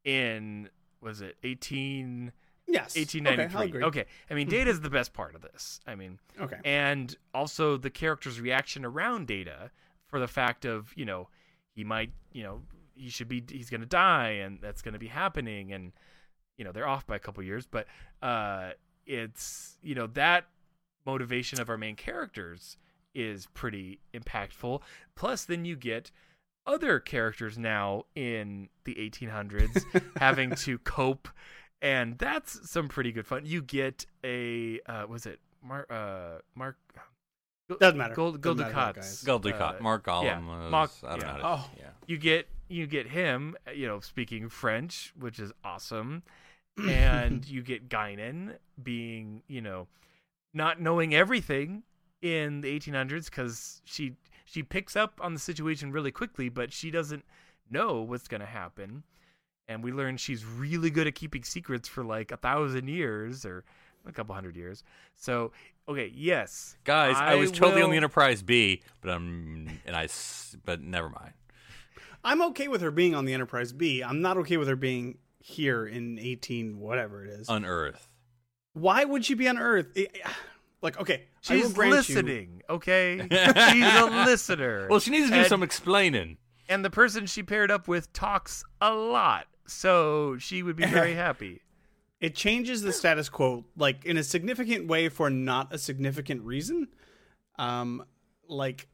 in was it eighteen
Yes.
eighteen
Okay,
ninety-three?
I'll agree.
Okay, I mean, Data is the best part of this. I mean,
Okay.
and also the character's reaction around Data for the fact of, you know, he might, you know, he should be, he's going to die and that's going to be happening. And, you know, they're off by a couple years, but uh, it's, you know, that motivation of our main characters is pretty impactful. Plus, then you get other characters now in the eighteen hundreds having to cope. And that's some pretty good fun. You get a, uh, was it Mark, uh, Mark,
Doesn't matter.
Gold,
Doesn't
Gold
matter,
Ducats.
guys.
Gul Dukat,
Uh,
Mark Gollum
yeah,
was,
Mark-
I don't
yeah.
know. How to,
Oh.
yeah.
You get you get him, you know, speaking French, which is awesome, and you get Guinan being, you know, not knowing everything in the eighteen hundreds because she she picks up on the situation really quickly, but she doesn't know what's going to happen. And we learn she's really good at keeping secrets for like a thousand years or a couple hundred years. So, okay, yes,
Guys, I, was totally on
will-
the Enterprise B, but I'm and I s- but never mind.
I'm okay with her being on the Enterprise B. I'm not okay with her being here in eighteen whatever it is.
On Earth.
Why would she be on Earth? It- like, okay, I will
She's
grant you-
listening, okay? She's a listener.
Well, she needs to do
And-
some explaining.
And the person she paired up with talks a lot, so she would be very happy.
It changes the status quo, like in a significant way for not a significant reason. Um, like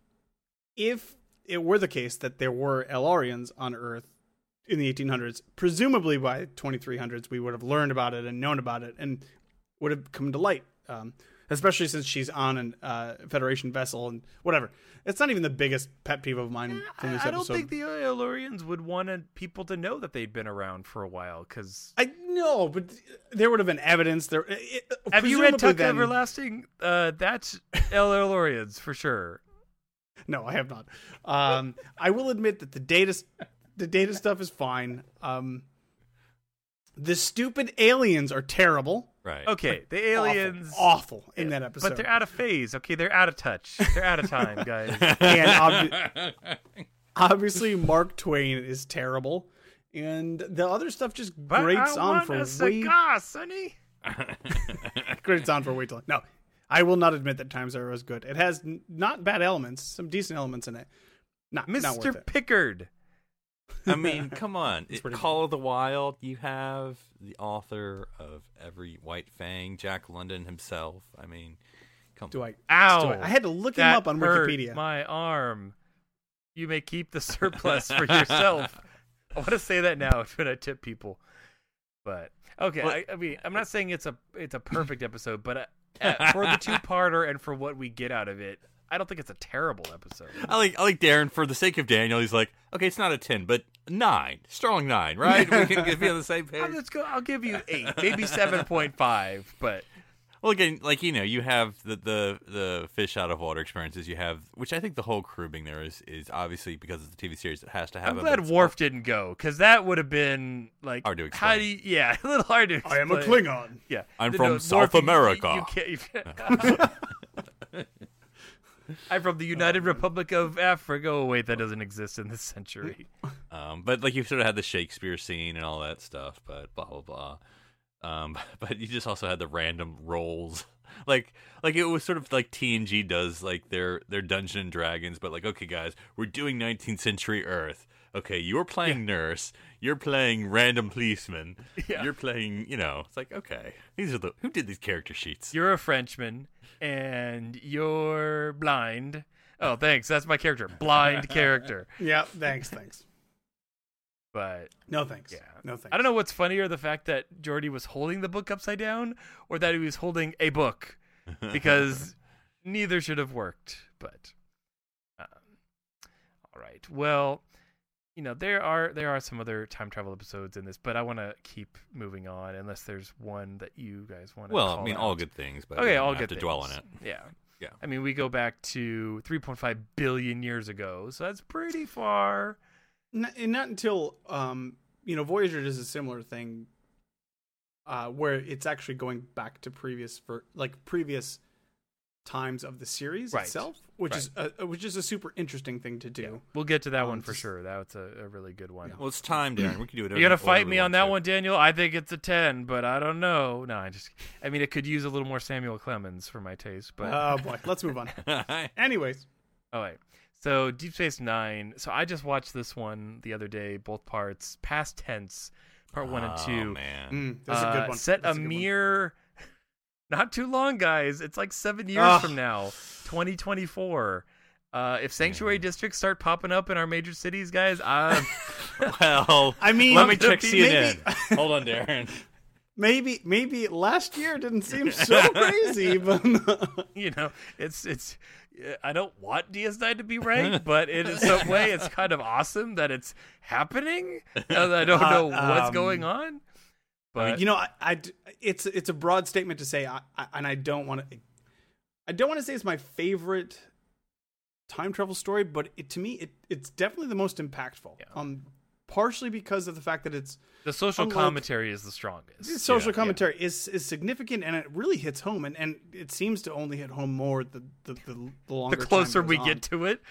if it were the case that there were Elarians on Earth in the eighteen hundreds, presumably by twenty-three hundreds we would have learned about it and known about it and would have come to light. Um, especially since she's on an uh, Federation vessel and whatever. It's not even the biggest pet peeve of mine from this
I, I don't
episode.
think the Elurians would want people to know that they'd been around for a while, because...
I know, but there would have been evidence. There. It,
Have you read Tuck
then,
Everlasting? Uh, that's Elurians for sure.
No, I have not. Um, I will admit that the data, the data stuff is fine. Um, the stupid aliens are terrible.
Right.
Okay, the aliens...
Awful, awful in that episode.
But they're out of phase. Okay, they're out of touch. They're out of time, guys.
And obvi- obviously, Mark Twain is terrible. And the other stuff just
But
grates
I
on
want
for
a
way...
cigar, Sonny.
grates on for way too long. No, I will not admit that Times Arrow is good. It has n- not bad elements, some decent elements in it. Not, not worth
Mister
it.
Pickard.
I mean, come on. It,
pretty
Call of the Wild, you have the author of every White Fang, Jack London himself. I mean, come
Do
on.
I?
Ow.
do I, I had to look him
That
up on
hurt
Wikipedia.
my arm. You may keep the surplus for yourself. I want to say that now when I tip people. But okay,
Well-
I, I mean, I'm not saying it's a it's a perfect episode, but uh, uh, for the two-parter and for what we get out of it, I don't think it's a terrible episode.
I like I like Darren for the sake of Daniel. He's like, okay, it's not a ten, but nine, strong nine, right? We can be on the same page.
I'll, let's go. I'll give you eight, maybe seven point five. But
Well, again, like you know, you have the, the the fish out of water experiences. You have, which I think the whole crew being there is is obviously because it's a T V series. It has to have.
I'm
a,
glad
but it's-
Worf didn't go, because that would have been like
Hard to
how do
explain.
you, yeah, a little hard to
I
explain.
am a Klingon.
Yeah,
I'm
No,
from
no,
South
Worf, you-
America.
You, can't, you can't- I'm from the United Republic of Africa. Oh wait, that doesn't exist in this century.
Um, but like you sort of had the Shakespeare scene and all that stuff, but blah blah blah. Um, but you just also had the random roles, like like it was sort of like T N G does, like their their Dungeons and Dragons. But like, okay, guys, we're doing nineteenth century Earth. Okay, you're playing nurse. You're playing random policeman.
Yeah.
You're playing, you know, it's like, okay, these are the who did these character sheets.
You're a Frenchman and you're blind. Oh, thanks. That's my character. Blind character.
Yeah, thanks, thanks.
But
No thanks.
yeah,
No thanks.
I don't know what's funnier, the fact that Geordi was holding the book upside down or that he was holding a book, because neither should have worked. But um, all right. Well, you know, there are there are some other time travel episodes in this, but I want to keep moving on unless there's one that you guys want to
Well,
call
I mean,
out.
all good things, but
Okay,
we don't
all
have
good
to
things.
dwell on it.
Yeah.
Yeah.
I mean, we go back to three point five billion years ago, so that's pretty far.
Not, and not until um, you know, Voyager does a similar thing, uh, where it's actually going back to previous for like previous times of the series
Right.
itself, which is a, which is a super interesting thing to do.
Yeah. We'll get to that
Um,
one for
just-
sure. That's a, a really good one.
Well, it's time, Darren. We can do it.
You're gonna fight me on that one, Daniel? I think it's a ten, but I don't know. No, I just, I mean, it could use a little more Samuel Clemens for my taste, but
Oh boy, let's move on. Anyways,
all right. So Deep Space Nine. So I just watched this one the other day, both parts, past tense, part one and
Oh,
two.
man.
mm, that's a
Uh,
good one.
Set
That's
a
good one.
mere, not too long, guys. It's like seven years
Ugh.
from now, twenty twenty-four. Uh, if sanctuary districts start popping up in our major cities, guys, I'm
Well,
I mean,
let me
gonna
check
be-
C N N.
maybe-
Hold on, Darren.
Maybe maybe last year didn't seem so crazy, but
you know, it's it's. I don't want D S nine to be right, but in some way, it's kind of awesome that it's happening. And I don't know
Uh,
what's
um,
going on. But
you know, I, I d- it's it's a broad statement to say, I, I, and I don't want to, I don't want to say it's my favorite time travel story, but it, to me, it it's definitely the most impactful.
Yeah.
Um, partially because of the fact that it's
the social
unlike-
commentary is the strongest.
social
Yeah,
commentary is is significant, and it really hits home, and, and it seems to only hit home more the the the, the
The
longer time
closer
goes
we
on.
get to it,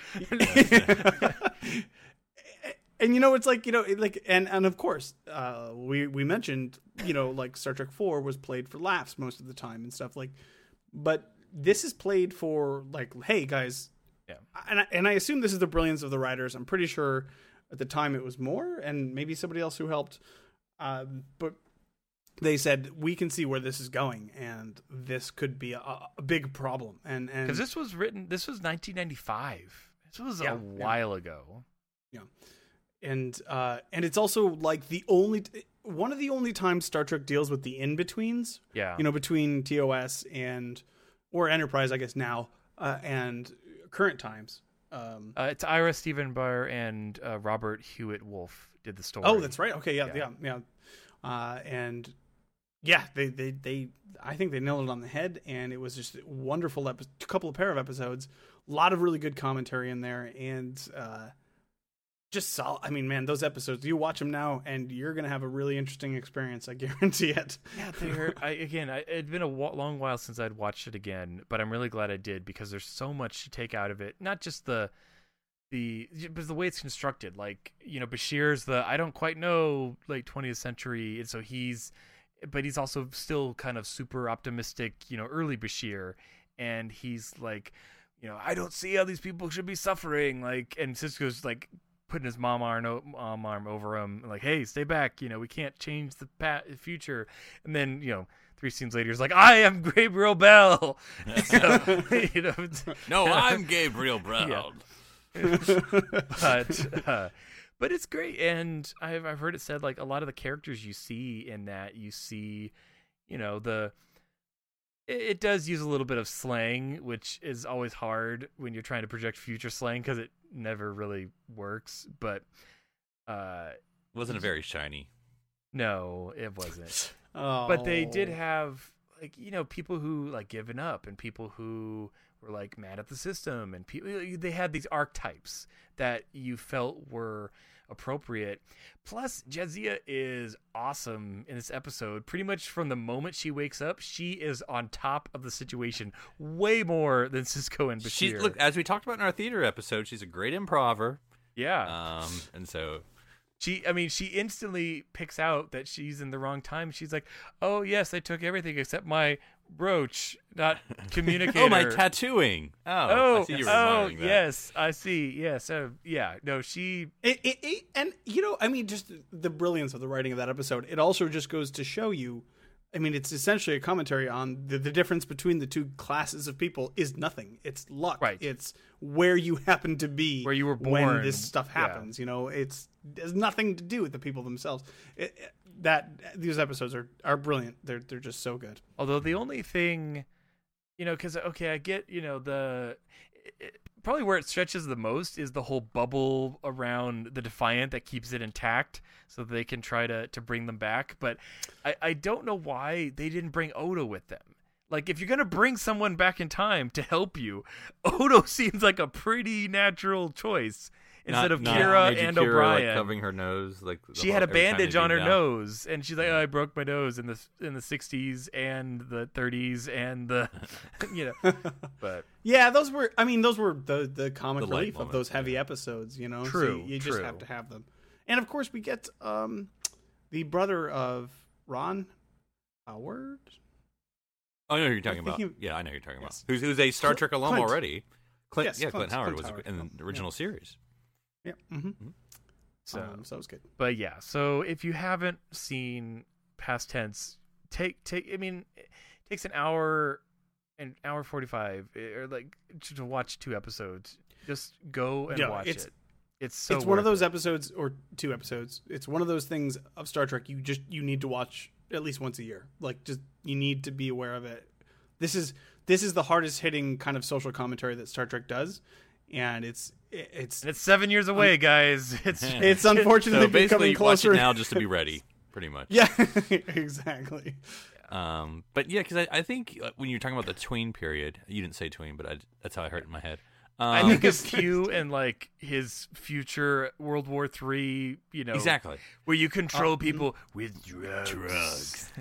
And you know, it's like, you know, it like and and of course, uh, we we mentioned, you know, like Star Trek four was played for laughs most of the time and stuff like, but this is played for like, hey guys,
Yeah.
and I, and I assume this is the brilliance of the writers. I'm pretty sure at the time it was more, and maybe somebody else who helped, um, but they said we can see where this is going, and this could be a, a big problem. And and
because this was written, this was nineteen ninety-five. This was
Yeah,
a
yeah.
while ago.
Yeah, and uh, and it's also like the only one of the only times Star Trek deals with the in betweens.
Yeah,
You know, between T O S and or Enterprise, I guess now, uh, and current times. Um,
Uh, it's Ira Steven Behr and uh, Robert Hewitt Wolf did the story.
oh, that's right. Okay, yeah,
Yeah.
yeah, yeah. Uh, and yeah, they, they, they, I think they nailed it on the head, and it was just a wonderful epi- couple of pair of episodes. A lot of really good commentary in there, and uh, just solid. I mean, man, those episodes, you watch them now, and you're gonna have a really interesting experience. I guarantee it.
Yeah, they're, I, again, I, it'd been a wa- long while since I'd watched it again, but I'm really glad I did because there's so much to take out of it. Not just the, the, but the way it's constructed. Like, you know, Bashir's the I don't quite know late twentieth century, and so he's, but he's also still kind of super optimistic, you know, early Bashir, and he's like, you know, I don't see how these people should be suffering. Like, and Sisko's like putting his mom arm, mom arm over him, like, hey, stay back. You know, we can't change the pat- future. And then, you know, three scenes later, he's like, I am Gabriel Bell. So, you know,
No, I'm Gabriel Brown.
but uh, but it's great, and I've I've heard it said like a lot of the characters you see in that you see, you know, the it, it does use a little bit of slang, which is always hard when you're trying to project future slang because it never really works. But uh,
Wasn't it very shiny?
no, it wasn't.
Oh.
But they did have like, you know, people who like given up and people who were like mad at the system, and people, they had these archetypes that you felt were appropriate. Plus, Jadzia is awesome in this episode. Pretty much from the moment she wakes up, she is on top of the situation way more than Sisko and Bashir.
She look, as we talked about in our theater episode, she's a great improver.
yeah.
Um, and so
She, I mean, she instantly picks out that she's in the wrong time. She's like, "Oh yes, I took everything except my brooch, not communicator."
oh, my tattooing. Oh,
Oh,
I see you were
oh,
admiring that.
yes, I see. Yes, uh, yeah. No, she.
It, it, it, and you know, I mean, just the brilliance of the writing of that episode. It also just goes to show you. I mean, it's essentially a commentary on the, the difference between the two classes of people is nothing. It's luck.
Right.
It's where you happen to be,
Where you were
when
born.
this stuff
Yeah.
happens. You know, it's it has nothing to do with the people themselves. It, it- that these episodes are, are brilliant. They're they're just so good.
Although the only thing, you know, because okay, I get, you know, the it, probably where it stretches the most is the whole bubble around the Defiant that keeps it intact, so that they can try to to bring them back. But I I don't know why they didn't bring Odo with them. Like, if you're gonna bring someone back in time to help you, Odo seems like a pretty natural choice instead
Not-
of
not
Kira
Major
and
Kira,
O'Brien.
like, covering her nose. Like the
She
whole-
had a
every time
bandage
they
on her
zoom out.
nose, and she's like, "Oh, I broke my nose in the in the sixties and the thirties and the, you know." But
Yeah, those were. I mean, those were the the comic
The light
relief of
moments,
those heavy
yeah.
episodes. You know,
True,
So you just
true.
have to have them. And of course, we get um, the brother of Ron Howard.
Oh, I know who you're talking
I'm
about.
thinking-
Yeah, I know who you're talking
Yes.
about. Who's who's a Star
Cl-
Trek alum
Clint.
already? Clint,
Yes,
yeah,
Clint-
Clint Howard
Clint
was
Howard.
in the
Oh,
original series.
Yeah. Mm-hmm.
so,
um, so it was good.
but yeah. So if you haven't seen Past Tense, take take. I mean, it takes an hour, an hour forty five, or like to to watch two episodes. Just go and
Yeah,
watch
it's-
it. It's so.
it's one of
worth
those
it.
episodes or two episodes. It's one of those things of Star Trek you just you need to watch at least once a year. Like, just you need to be aware of it. This is this is the hardest hitting kind of social commentary that Star Trek does, and it's it's
And it's seven years away, guys. It's
it's unfortunately
So basically,
becoming
you watch
closer
it now just to be ready, pretty much.
Yeah, exactly.
Um, but yeah, because I, I think uh, when you're talking about the tween period, you didn't say tween, but I, that's how I heard it in my head. Um,
I think of Q and like his future World War Three, you know,
exactly.
where you control
Uh,
people with drugs.
Drugs.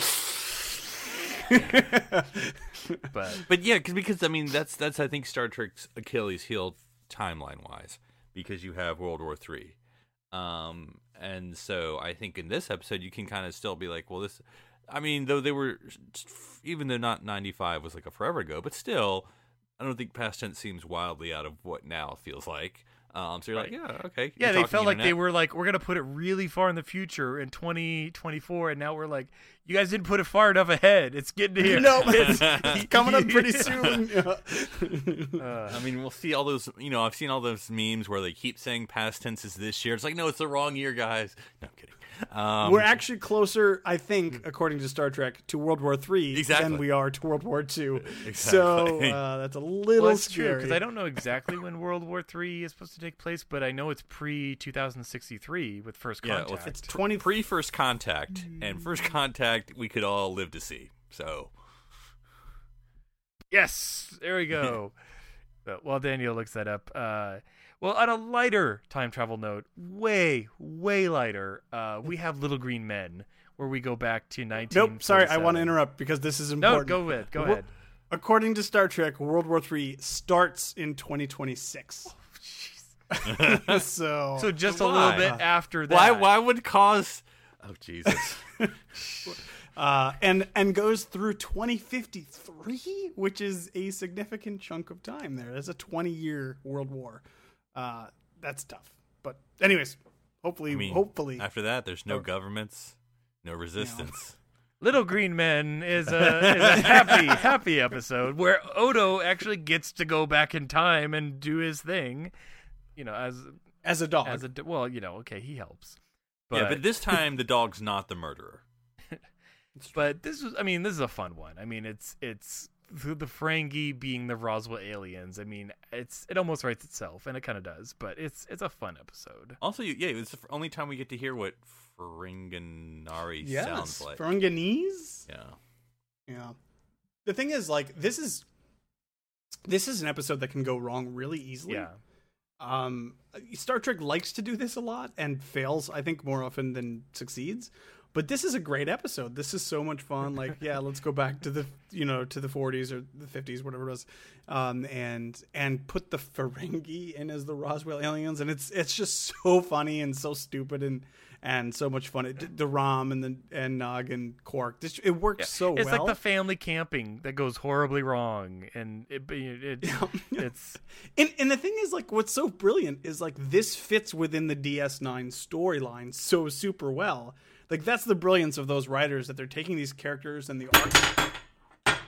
But
But yeah, cause, because I mean that's that's I think Star Trek's Achilles heel timeline wise, because you have World War Three, um, and so I think in this episode you can kind of still be like, well, this, I mean, though they were, even though not ninety-five was like a forever ago, but still, I don't think Past Tense seems wildly out of what now feels like. Um, so you're like, yeah, okay,
yeah,
you're
they
talking
felt like they
internet.
were like, we're gonna put it really far in the future in twenty twenty-four, and now we're like, you guys didn't put it far enough ahead. It's getting here.
No, it's, it's coming up pretty soon.
Uh,
I mean, we'll see all those. You know, I've seen all those memes where they keep saying past tense is this year. It's like, no, it's the wrong year, guys. No, I'm kidding. Um,
We're actually closer, I think, according to Star Trek, to World War Three
Exactly.
than we are to World War Two.
Exactly.
So uh, that's a little
Well, it's true
scary.
because I don't know exactly when World War Three is supposed to take place, but I know it's pre two thousand sixty-three with First
Yeah,
Contact.
well,
It's twenty.
pre first contact, and first contact we could all live to see. So
Yes, there we go. But while Daniel looks that up, uh, well, on a lighter time travel note, way, way lighter, uh, we have Little Green Men, where we go back to nineteen.
Nope. Sorry, I want to interrupt because this is
No,
important.
go ahead. Go
Wo-
ahead.
According to Star Trek, World War Three starts in twenty twenty-six. so,
So just a
Why?
little bit after that.
why why would cause? Oh Jesus!
uh, and and goes through twenty fifty-three, which is a significant chunk of time there. That's a twenty-year World War. Uh, that's tough. But anyways, hopefully,
I mean,
hopefully,
after that, there's no
Or-
governments, no resistance.
Little Green Men is a is a happy happy episode where Odo actually gets to go back in time and do his thing. You know, as
as a dog.
as a well, you know, okay, he helps. But,
yeah, but this time the dog's not the murderer.
but this was, I mean, this is a fun one. I mean, it's it's the the Ferengi being the Roswell aliens. I mean, it's it almost writes itself, and it kind of does. But it's it's a fun episode.
Also, you, yeah, it's the only time we get to hear what Ferenginari
yes,
sounds like.
Ferenginese.
Yeah.
Yeah. The thing is, like, this is this is an episode that can go wrong really easily.
Yeah,
Um, Star Trek likes to do this a lot and fails, I think, more often than succeeds. But this is a great episode. This is so much fun. Like, yeah, let's go back to the, you know, to the forties or the fifties, whatever it was, um, and and put the Ferengi in as the Roswell aliens, and it's it's just so funny and so stupid and and so much fun. It, the Rom and the and Nog and Quark, this, it works so
it's
well.
like the family camping that goes horribly wrong, and it, it, it it's
And and the thing is, like, what's so brilliant is, like, this fits within the D S nine storyline so super well. Like, that's the brilliance of those writers, that they're taking these characters and the arc.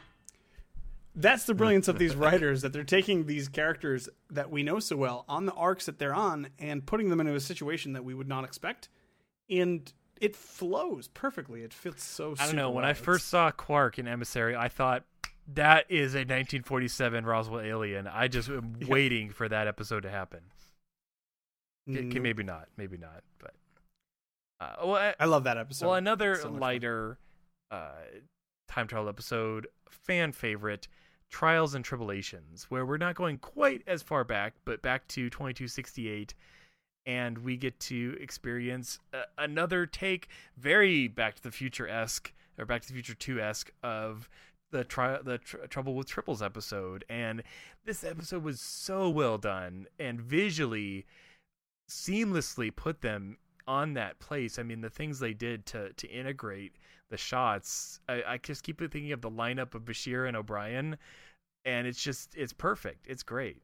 That's the brilliance of these writers, that they're taking these characters that we know so well on the arcs that they're on and putting them into a situation that we would not expect. And it flows perfectly. It fits so
I don't know.
super
When
well.
I first saw Quark in Emissary, I thought that is a nineteen forty-seven Roswell alien. I just am
Yeah.
waiting for that episode to happen.
It's,
It-
Nope.
maybe not. Maybe not. But uh, well, I,
I love that episode.
well, another
So much fun.
lighter uh, time travel episode, fan favorite, Trials and Tribulations, where we're not going quite as far back, but back to twenty-two sixty-eight. And we get to experience uh, another take, very Back to the Future-esque, or Back to the Future two-esque, of the tri- the tr- Trouble with Triples episode. And this episode was so well done, and visually, seamlessly put them on that place. I mean, the things they did to to integrate the shots, I, I just keep thinking of the lineup of Bashir and O'Brien, and it's just, it's perfect. It's great.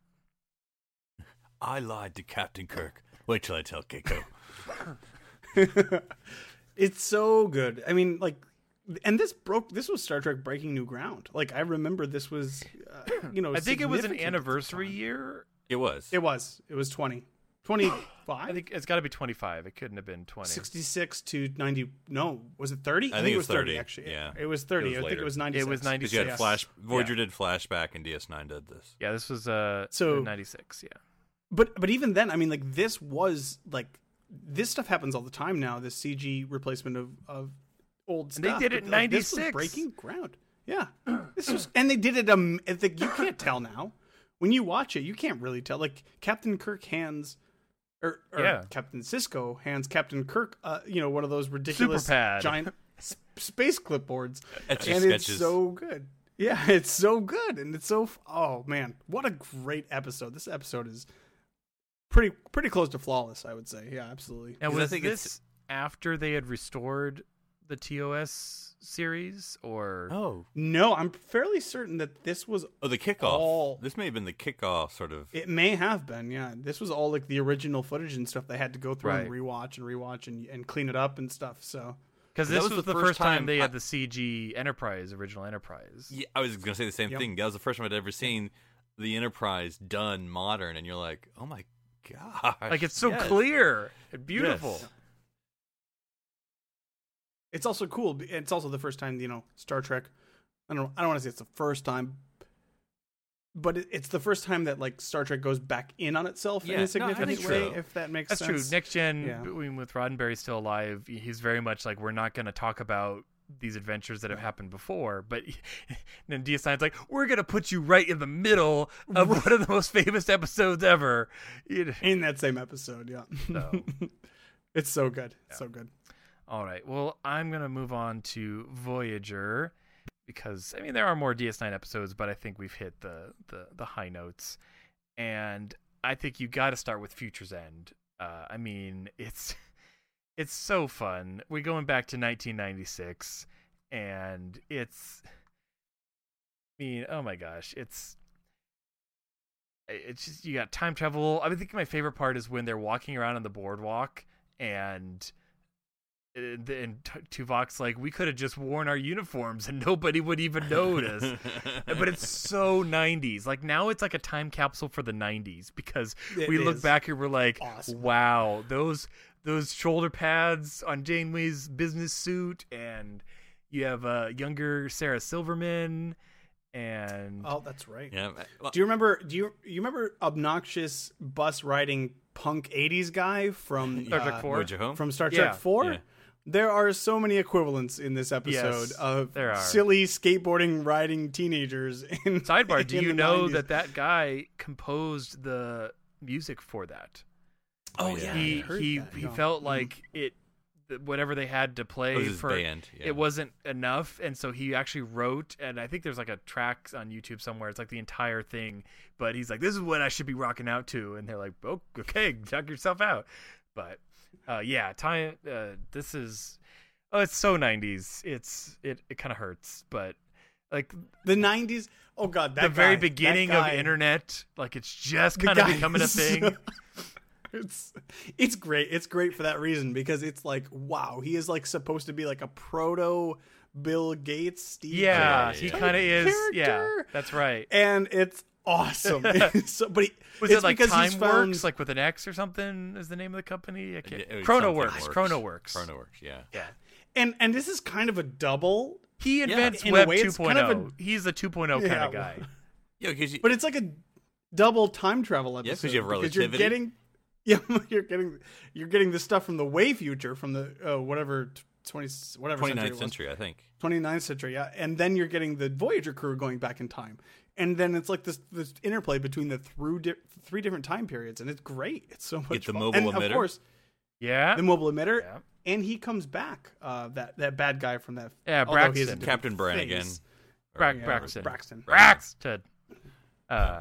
I lied to Captain Kirk. Wait till I tell Keiko.
It's so good. I mean, like, and this broke. This was Star Trek breaking new ground. Like, I remember this was, uh, you know,
I think it was an
significant at the
anniversary
time.
year.
It was.
It was. It was twenty. twenty-five?
I think it's got to be twenty-five. It couldn't have been twenty.
sixty-six to ninety. No, was it thirty?
I think it was
thirty,
thirty,
actually.
yeah.
It was thirty.
It was
I think
later.
it was ninety-six.
It was
Because you had
ninety-six.
Flash. Voyager did flashback, and D S nine did this.
Yeah, this was uh
So-
ninety-six. Yeah.
But but even then, I mean, like, this was like, this stuff happens all the time now. This C G replacement of of old
And they
stuff.
did it
But,
in
like, this was
ninety-six.
breaking ground. Yeah, this was, and they did it. Um, I think you can't tell now when you watch it. You can't really tell. Like, Captain Kirk hands, or, or
Yeah.
Captain Sisko hands Captain Kirk, uh, you know, one of those ridiculous
Superpad.
giant s- space clipboards,
Etch a
and it's
sketches.
so good. Yeah, it's so good, and it's so. f- Oh man, what a great episode! This episode is pretty pretty close to flawless, I would say. Yeah, absolutely.
And
Because I
was
think
this
it's-
after they had restored the T O S series, or
Oh.
No, I'm fairly certain that this was.
Oh, the kickoff.
All-
This may have been the kickoff, sort of.
It may have been, yeah. This was all like the original footage and stuff they had to go through and
Right.
rewatch and rewatch and and clean it up and stuff. So
because
That
this
was
was,
the
the
first
first time
time
they
I-
had the C G Enterprise, original Enterprise.
Yeah, I was going to say the same
Yep.
thing. That was the first time I'd ever seen the Enterprise done modern, and you're like, oh my gosh.
Like, it's so
yes.
clear and beautiful.
Yes.
It's also cool. It's also the first time, you know, Star Trek. I don't. I don't want to say it's the first time, but it, it's the first time that like Star Trek goes back in on itself
Yeah,
in
no, I
a significant
think
way.
so.
If that makes
That's
sense.
true. Next gen,
Yeah.
I mean, with Roddenberry still alive, he's very much like, we're not going to talk about these adventures that have happened before. But then D S nine's like, we're going to put you right in the middle of one of the most famous episodes ever. You know?
In that same episode, yeah.
So.
It's so good. It's so good.
All right. Well, I'm going to move on to Voyager because, I mean, there are more D S nine episodes, but I think we've hit the, the, the high notes. And I think you got to start with Future's End. Uh, I mean, it's it's so fun. We're going back to nineteen ninety-six, and it's, I mean, oh my gosh, it's, it's just, you got time travel. I think my favorite part is when they're walking around on the boardwalk, and and, and Tuvok's like, we could have just worn our uniforms and nobody would even notice. But it's so nineties. Like, now it's like a time capsule for the nineties, because
It
we look
is
back and we're like,
awesome.
wow, those those shoulder pads on Janeway's business suit, and you have a uh, younger Sarah Silverman, and
Oh, that's right.
Yeah. Well,
Do you remember? Do you you remember obnoxious bus riding punk eighties guy from
Star Trek
uh,
four?
Mojo Home?
from Star
Yeah.
Trek Four?
Yeah.
There are so many equivalents in this episode
Yes,
of
there are.
silly skateboarding riding teenagers. In,
Sidebar, do
in
you
the
know
nineties.
that that guy composed the music for that?
Oh, yeah.
he
I heard
he
that,
he
yeah.
felt like it th- whatever they had to play
It was his
for
band. Yeah.
it wasn't enough, and so he actually wrote, and I think there's like a track on YouTube somewhere, it's like the entire thing, but he's like, this is what I should be rocking out to, and they're like, oh, okay, knock yourself out. But uh yeah, time uh this is, oh, it's so nineties. It's it it kind of hurts, but like
the nineties. Oh god, that
the very
guy-
beginning
that
of
guy-
internet, like it's just
the
kind of
guy
becoming a
is
thing.
so- It's it's great. It's great for that reason, because it's like, wow, he is like supposed to be like a proto Bill Gates, Steve
Yeah,
Jobs
he
type
kind of is. Yeah,
character.
that's right.
And it's awesome. so, but he,
Was
it's
it like
because he's
TimeWorks,
found,
like with an X or something? Is the name of the company? I can't.
It was
ChronoWorks.
something
ChronoWorks.
ChronoWorks, yeah.
Yeah.
and and this is kind of a double,
He invents
in a
Web
way, it's
2.0.
kind of a-
He's a two point oh kind
Yeah,
of guy.
Yeah, because you,
but it's like a double time travel episode.
Yeah, 'cause you have
because you're
relativity.
getting, yeah, you're getting you're getting the stuff from the way future, from the uh, whatever twenty whatever century it
twenty-ninth
was.
century, I think.
twenty-ninth century, yeah. And then you're getting the Voyager crew going back in time. And then it's like this this interplay between the through di- three different time periods, and it's great. It's so much
Get the
fun.
mobile
and
emitter.
of course,
Yeah.
the mobile emitter,
Yeah.
and he comes back. Uh, that that bad guy from that.
Yeah,
although he has a
Braxton.
different
Captain Brannigan.
face.
Bra-
Yeah,
Braxton.
Braxton.
Braxton. Uh,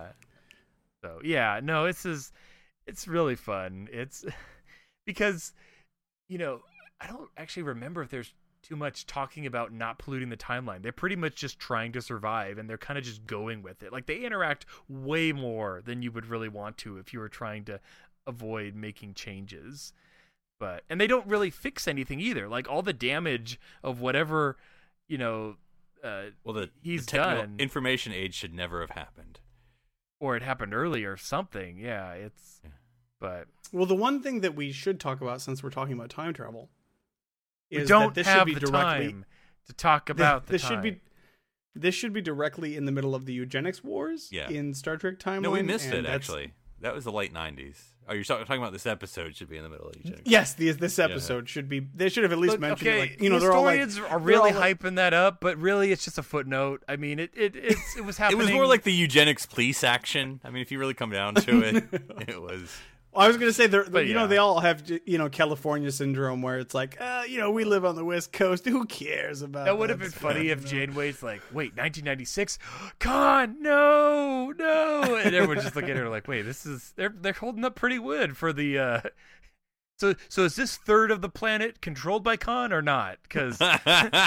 so yeah, no, this is it's really fun. It's because, you know, I don't actually remember if there's too much talking about not polluting the timeline. They're pretty much just trying to survive, and they're kind of just going with it. Like, they interact way more than you would really want to if you were trying to avoid making changes. But and they don't really fix anything either. Like, all the damage of whatever, you know, uh,
Well, the,
He's
the technical
done.
information age should never have happened.
or it happened early or something. Yeah, it's
Yeah.
but
Well, the one thing that we should talk about, since we're talking about time travel,
we
is
don't
that this
have
should be
the
directly.
time to talk about the
this
time.
should be. This should be directly in the middle of the eugenics wars
Yeah.
in Star Trek timeline.
No, we missed
and
it,
that's-
actually. That was the late nineties. Oh, you're talking talking about this episode should be in the middle of eugenics.
Yes, the, this episode should be. They should have at least
Look,
mentioned,
okay,
like, you know, they're all like,
historians are
they're
really
all like-
hyping that up, but really it's just a footnote. I mean, it it it's, it was
It
happening.
was more like the eugenics police action. I mean, if you really come down to it, it was.
I was going to say, they're,
But
you
yeah.
know, they all have, you know, California syndrome, where it's like, uh, you know, we live on the West Coast. Who cares about
that would have been
stuff,
funny
you
if
know?
Janeway's like, wait, nineteen ninety-six, Khan, no, no, and everyone just look at her like, wait, this is they're they're holding up pretty good for the. uh So so is this third of the planet controlled by Khan or not? Because dang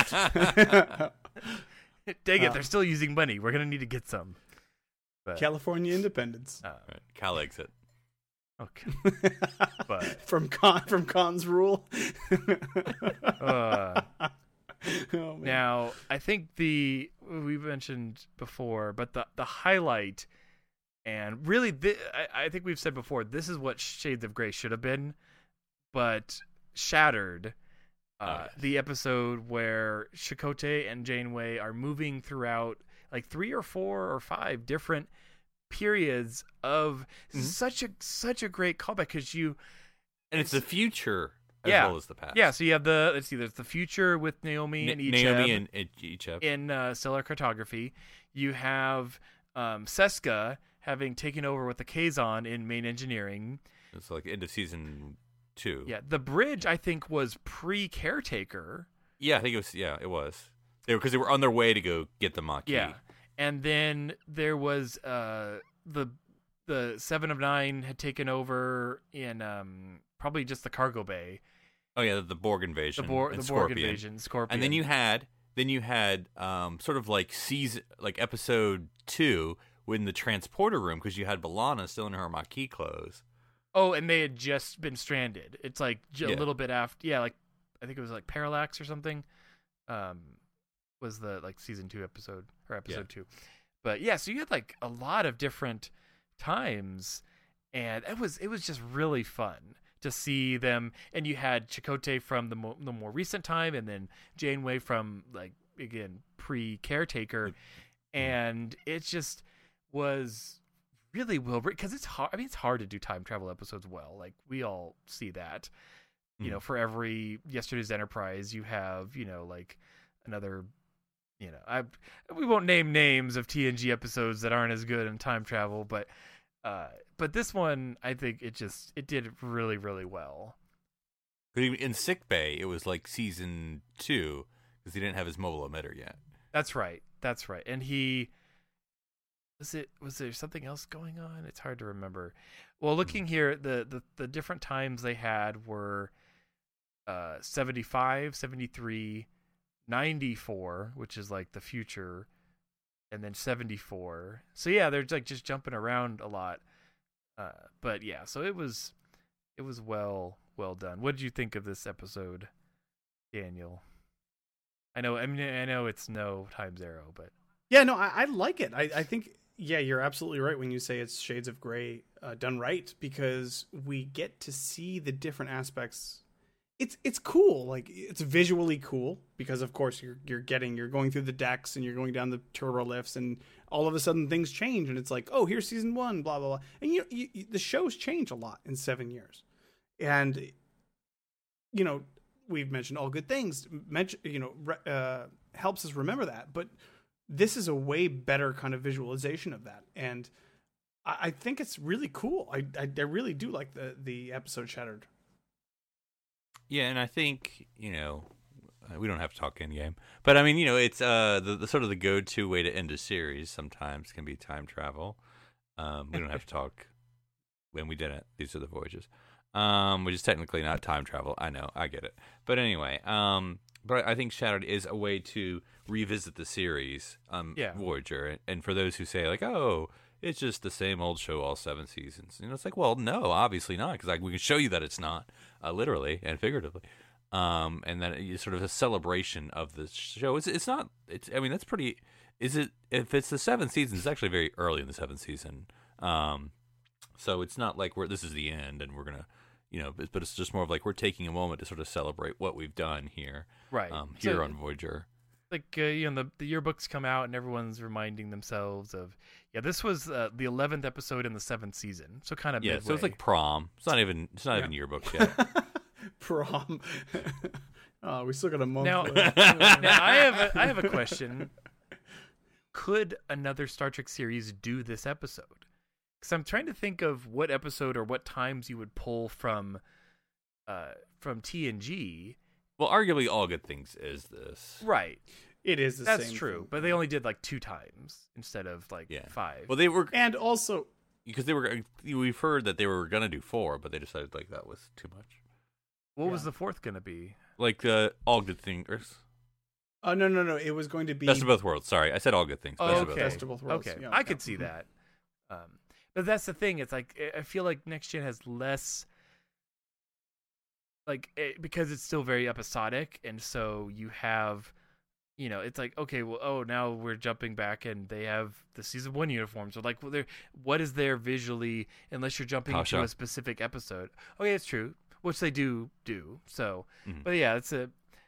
it,
Uh,
they're still using money. We're gonna need to get some. But,
California independence.
uh,
Right, Cal exit.
okay. But
from Con from Khan's rule.
uh,
Oh, man.
now I think the we mentioned before, but the the highlight, and really, thi- I, I think we've said before, this is what Shades of Grey should have been, but shattered Uh,
Oh, yes.
The episode where Chakotay and Janeway are moving throughout like three or four or five different periods of
Mhm.
such a such a great callback because you
And it's the future as
Yeah.
well as the past.
yeah so you have the let's see there's the future with Naomi
Na-
and Icheb
Naomi and Icheb.
in uh, stellar cartography. You have um, Seska having taken over with the Kazon in main engineering.
It's like end of season two.
Yeah, the bridge I think was pre-caretaker.
Yeah, I think it was. Yeah, it was. They were because they were on their way to go get the Maquis.
Yeah, and then there was uh, the the Seven of Nine had taken over in um, probably just the cargo bay.
Oh yeah, the, the Borg invasion.
The, Bor-
and
the Borg
Scorpion.
invasion, Scorpion,
And then you had then you had um sort of like season like episode two when the transporter room because you had B'Elanna still in her Maquis clothes.
oh, and they had just been stranded. It's like j- a
Yeah.
little bit after, yeah, like I think it was like Parallax or something. Um, was the like season two episode or episode two, but yeah, so you had like a lot of different times, and it was it was just really fun to see them. And you had Chakotay from the mo- the more recent time, and then Janeway from like again pre caretaker, and it just was really well written because it's hard. I mean, it's hard to do time travel episodes well. Like we all see that. You
Mm.
know, for every Yesterday's Enterprise, you have you know like another. You know, I we won't name names of T N G episodes that aren't as good in time travel, but uh, but this one, I think it just it did really really well.
But even in Sick Bay, it was like season two because he didn't have his mobile emitter yet.
That's right. That's right. And he was it was there something else going on? It's hard to remember. Well, looking here, the the, the different times they had were uh, seventy-five, seventy-three, ninety-four, which is like the future, and then seventy-four. So yeah, they're like just jumping around a lot. Uh, but yeah, so it was it was well well done. What did you think of this episode, Daniel? I know I mean I know it's no time zero, but
Yeah, no, I, I like it. I, I think, yeah, you're absolutely right when you say it's Shades of Grey uh, done right, because we get to see the different aspects. It's it's cool, like it's visually cool because of course you're you're getting you're going through the decks and you're going down the turbo lifts and all of a sudden things change and it's like, oh, here's season one, blah blah blah, and you, you, you the show's changed a lot in seven years, and you know we've mentioned all good things, mention you know re- uh, helps us remember that, but this is a way better kind of visualization of that, and I, I think it's really cool. I, I I really do like the the episode Shattered.
Yeah, and I think, you know, we don't have to talk Endgame, but I mean, you know, it's uh the, the sort of the go-to way to end a series sometimes can be time travel. Um, we don't have to talk when we didn't. These are the voyages, um, which is technically not time travel. I know, I get it, but anyway, um, but I think Shattered is a way to revisit the series, um,
Yeah.
Voyager, and for those who say like, oh, it's just the same old show all seven seasons, you know, it's like, well, no, obviously not, because like we can show you that it's not. Uh, literally and figuratively, um, and that it's sort of a celebration of the show. It's it's not. It's I mean that's pretty. Is it if it's the seventh season? It's actually very early in the seventh season, um, so it's not like we're this is the end and we're gonna, you know, but, but it's just more of like we're taking a moment to sort of celebrate what we've done here,
right
um, here
So,
on Voyager.
like uh, you know the the yearbooks come out and everyone's reminding themselves of yeah this was uh, the eleventh episode in the seventh season, so kind of
Yeah,
midway.
so it's like prom. It's not even. It's not
Yeah.
even yearbooks yet.
Prom. Oh, we still got a month
now,
left.
now I have a, I have a question. Could another Star Trek series do this episode? Because I'm trying to think of what episode or what times you would pull from uh, from T N G.
Well, arguably, All Good Things is this.
Right,
It is the
that's
same
true.
thing.
But they only did like two times instead of like
Yeah.
five.
Well, they were
And also,
because they were. We've heard that they were gonna do four, but they decided like that was too much.
what was
yeah.
the fourth going to be?
Like uh, All Good Things.
oh no no no, it was going to be
Best of both worlds. Sorry, I said All Good Things.
Oh,
Best of
okay.
both
Best of both worlds.
Okay,
yeah.
I could
Yeah.
see
Mhm.
that. Um, but that's the thing. It's like I- I feel like Next Gen has less, like it, because it's still very episodic, and so you have, you know, it's like okay, well, oh, now we're jumping back, and they have the season one uniforms. So like, well, they're what is there visually, unless you're jumping into
Tasha.
a specific episode. Okay, it's true, which they do do. So,
Mhm.
but yeah, it's a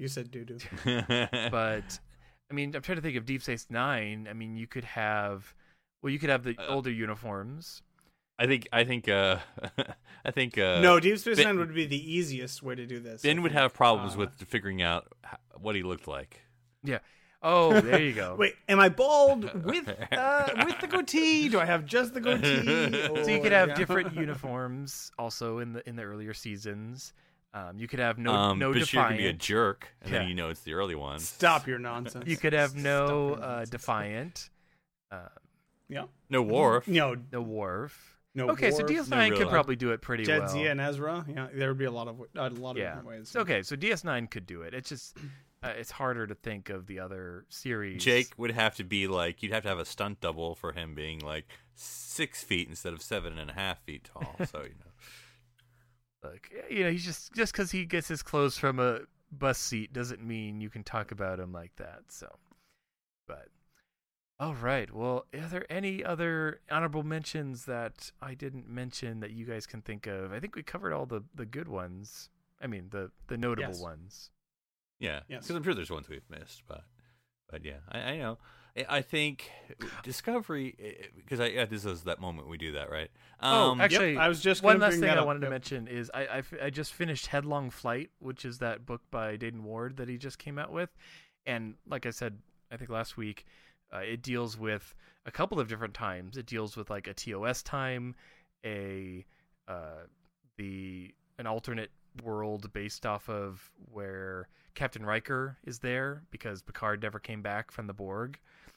You said doo doo.
But I mean, I'm trying to think of Deep Space Nine. I mean, you could have, well, you could have the
Uh,
older uniforms.
I think I think uh, I think uh,
no, Deep Space
Ben-
Nine would be the easiest way to do this.
Ben
I
would
think.
have problems
Uh,
with figuring out h- what he looked like.
Oh, there you go.
Wait, am I bald with uh, with the goatee? Do I have just the goatee?
So you could
Or-
have
yeah.
different uniforms also in the in the earlier seasons. Um, you could have no
um,
no
Bashir could be a
Defiant.
jerk, and
Yeah.
then you know it's the early ones.
Stop your nonsense.
You could have no
Stop your
uh,
nonsense.
Defiant. Uh,
Yeah.
No Worf.
No.
no Worf.
No.
Okay, so
Worf,
D S
no
nine could
real-
probably do it pretty well.
Jadzia and Ezra. Yeah, there would be a lot of a lot of
Yeah.
different ways.
Okay, so D S nine could do it. It's just uh, it's harder to think of the other series.
Jake would have to be like you'd have to have a stunt double for him being like six feet instead of seven and a half feet tall. So you know.
Look, you know, he's just just because he gets his clothes from a bus seat doesn't mean you can talk about him like that. So, but all right. Well, are there any other honorable mentions that I didn't mention that you guys can think of? I think we covered all the the good ones. I mean, the the notable
Yes.
ones.
Yeah,
Yes.
because I'm sure there's ones we've missed, but but yeah, I, I know. I, I think Discovery because I yeah, this is that moment we do that, right?
Oh,
Um,
actually,
Yep, I was just
one
gonna
last
bring
thing
that
I
up.
wanted to
Yep.
mention is I, I f- I just finished Headlong Flight, which is that book by Dayton Ward that he just came out with, and like I said, I think last week, uh, it deals with a couple of different times. It deals with like a T O S time, a uh, the an alternate world based off of where Captain Riker is there because Picard never came back from the Borg,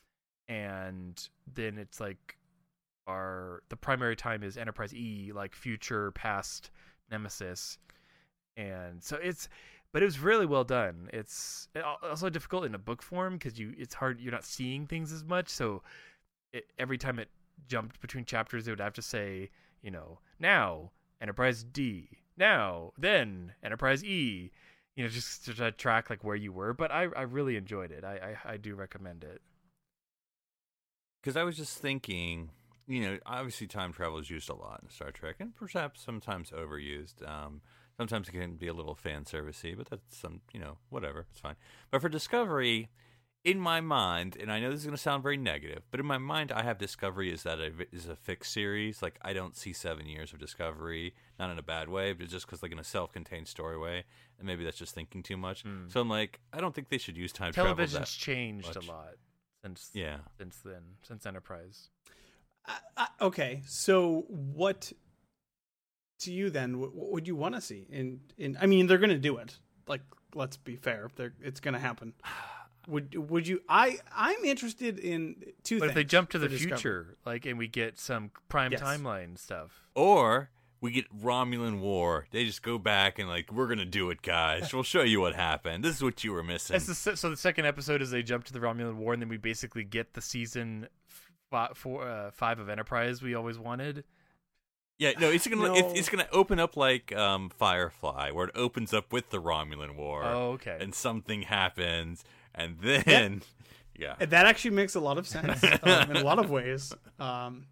and then it's like our the primary time is Enterprise E, like future, past Nemesis, and so it's but it was really well done. It's also difficult in a book form because you it's hard you're not seeing things as much. So it, every time it jumped between chapters, it would have to say, you know, now Enterprise D, now then Enterprise E, you know, just to try to track like where you were. But I I really enjoyed it. I I, I do recommend it.
Because I was just thinking, you know, obviously time travel is used a lot in Star Trek, and perhaps sometimes overused. Um, sometimes it can be a little fan servicey, but that's some, you know, whatever, it's fine. But for Discovery, in my mind, and I know this is going to sound very negative, but in my mind, I have Discovery as that a, is a fixed series. Like I don't see seven years of Discovery, not in a bad way, but just because like in a self-contained story way, and maybe that's just thinking too much.
Mm.
So I'm like, I don't think they should use time travel.
Television's
that
changed
much.
a lot since
Yeah.
since then since Enterprise.
I, I, okay, so what to you then? What, what would you want to see? In in I mean, they're going to do it. Like, let's be fair. They're, it's going to happen. Would would you? I I'm interested in two
But
things.
if they jump to the
for Discovery.
future, like, and we get some prime
Yes.
timeline stuff.
Or we get Romulan War. They just go back and like, we're gonna do it, guys. We'll show you what happened. This is what you were missing.
That's the, se- so the second episode is they jump to the Romulan War, and then we basically get the season f- four, uh, five of Enterprise we always wanted.
Yeah, no, it's gonna
No.
It's, it's gonna open up like um, Firefly, where it opens up with the Romulan War,
Oh, okay.
and something happens, and then yeah,
That actually makes a lot of sense um, in a lot of ways. Um,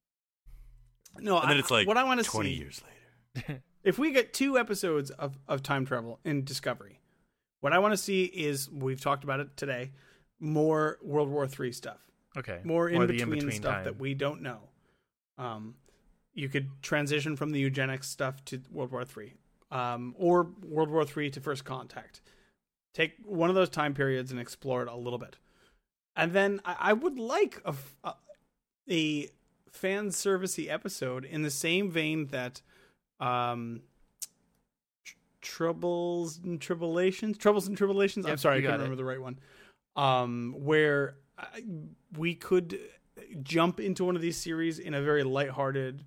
no,
and then
I-
it's like
what I want to
twenty
see
years later.
if we get two episodes of, of time travel in Discovery, what I want to see is we've talked about it today, more World War Three stuff,
Okay.
more in
Or the
between
in-between
stuff
time.
that we don't know. Um, you could transition from the eugenics stuff to World War Three, um, or World War Three to First Contact. Take one of those time periods and explore it a little bit, and then I, I would like a, f- a, a fan servicey episode in the same vein that um, tr- Troubles and Tribulations, Troubles and Tribulations. I'm
Yep,
sorry, I
you
can't
got
remember the right one. Um, where I, we could jump into one of these series in a very lighthearted,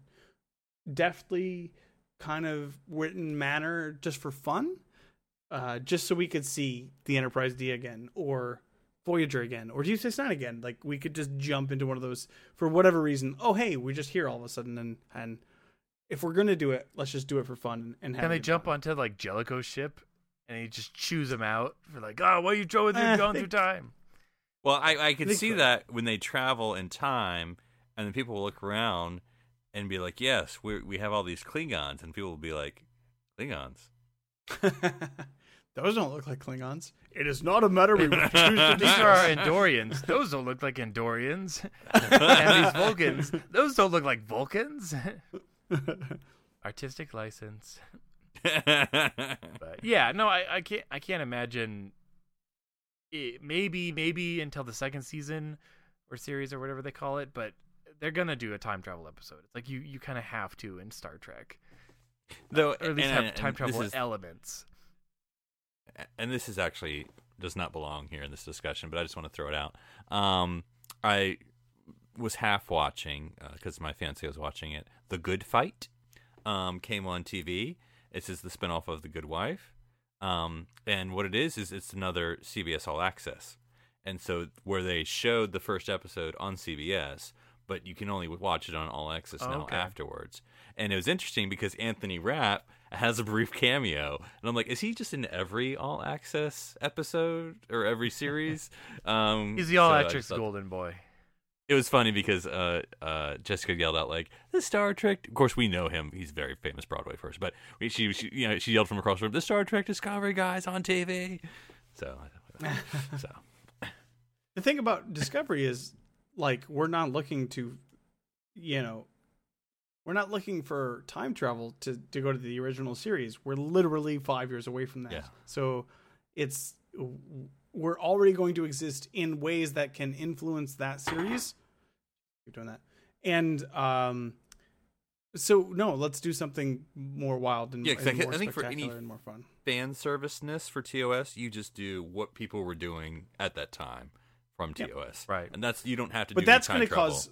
deftly kind of written manner, just for fun, uh, just so we could see the Enterprise D again, or Voyager again, or Deep Space Nine again. Like we could just jump into one of those for whatever reason. Oh, hey, we're just here all of a sudden, and and if we're gonna do it, let's just do it for fun and have.
Can
a
they
good
jump
time.
onto like Jellicoe's ship, and he just chews them out for like, oh, what are you doing?
Eh,
going
they-
through time.
Well, I I could
They
see
could.
that when they travel in time, and then people will look around and be like, "Yes, we we have all these Klingons," and people will be like, "Klingons."
Those don't look like Klingons. It is not a matter we choose to
These are our
discuss.
Andorians. Those don't look like Andorians. And these Vulcans, those don't look like Vulcans. Artistic license. But yeah, no, I, I can't. I can't imagine. It, maybe, maybe until the second season or series or whatever they call it. But they're gonna do a time travel episode. It's like you, you kind of have to in Star Trek,
Though,
or at least
and-
have time
and
travel
this is-
elements.
and this is actually does not belong here in this discussion, but I just want to throw it out. Um, I was half watching because my fiance was watching it. The Good Fight um, came on T V. This is the spinoff of The Good Wife, um, and what it is is it's another C B S All Access, and so where they showed the first episode on C B S, but you can only watch it on All Access
Oh,
now
okay.
afterwards. And it was interesting because Anthony Rapp has a brief cameo, and I'm like, is he just in every All Access episode or every series? Um,
He's the all
so I
access
just thought-
golden boy.
It was funny because uh, uh, Jessica yelled out like the Star Trek. Of course, we know him; he's very famous Broadway first. But we, she, she, you know, she yelled from across the room, "The Star Trek Discovery guys on T V." So, so
The thing about Discovery is, like, we're not looking to, you know, we're not looking for time travel to, to go to the original series. We're literally five years away from that.
Yeah.
So it's, we're already going to exist in ways that can influence that series. Keep doing that. And, um, so no, let's do something more wild and,
Yeah, 'cause
and
I
more
think for any-
spectacular and more fun.
fan serviceness for T O S, you just do what people were doing at that time from T O S,
Right.
And that's you don't have to.
But
do
that's
going
going
to
to cause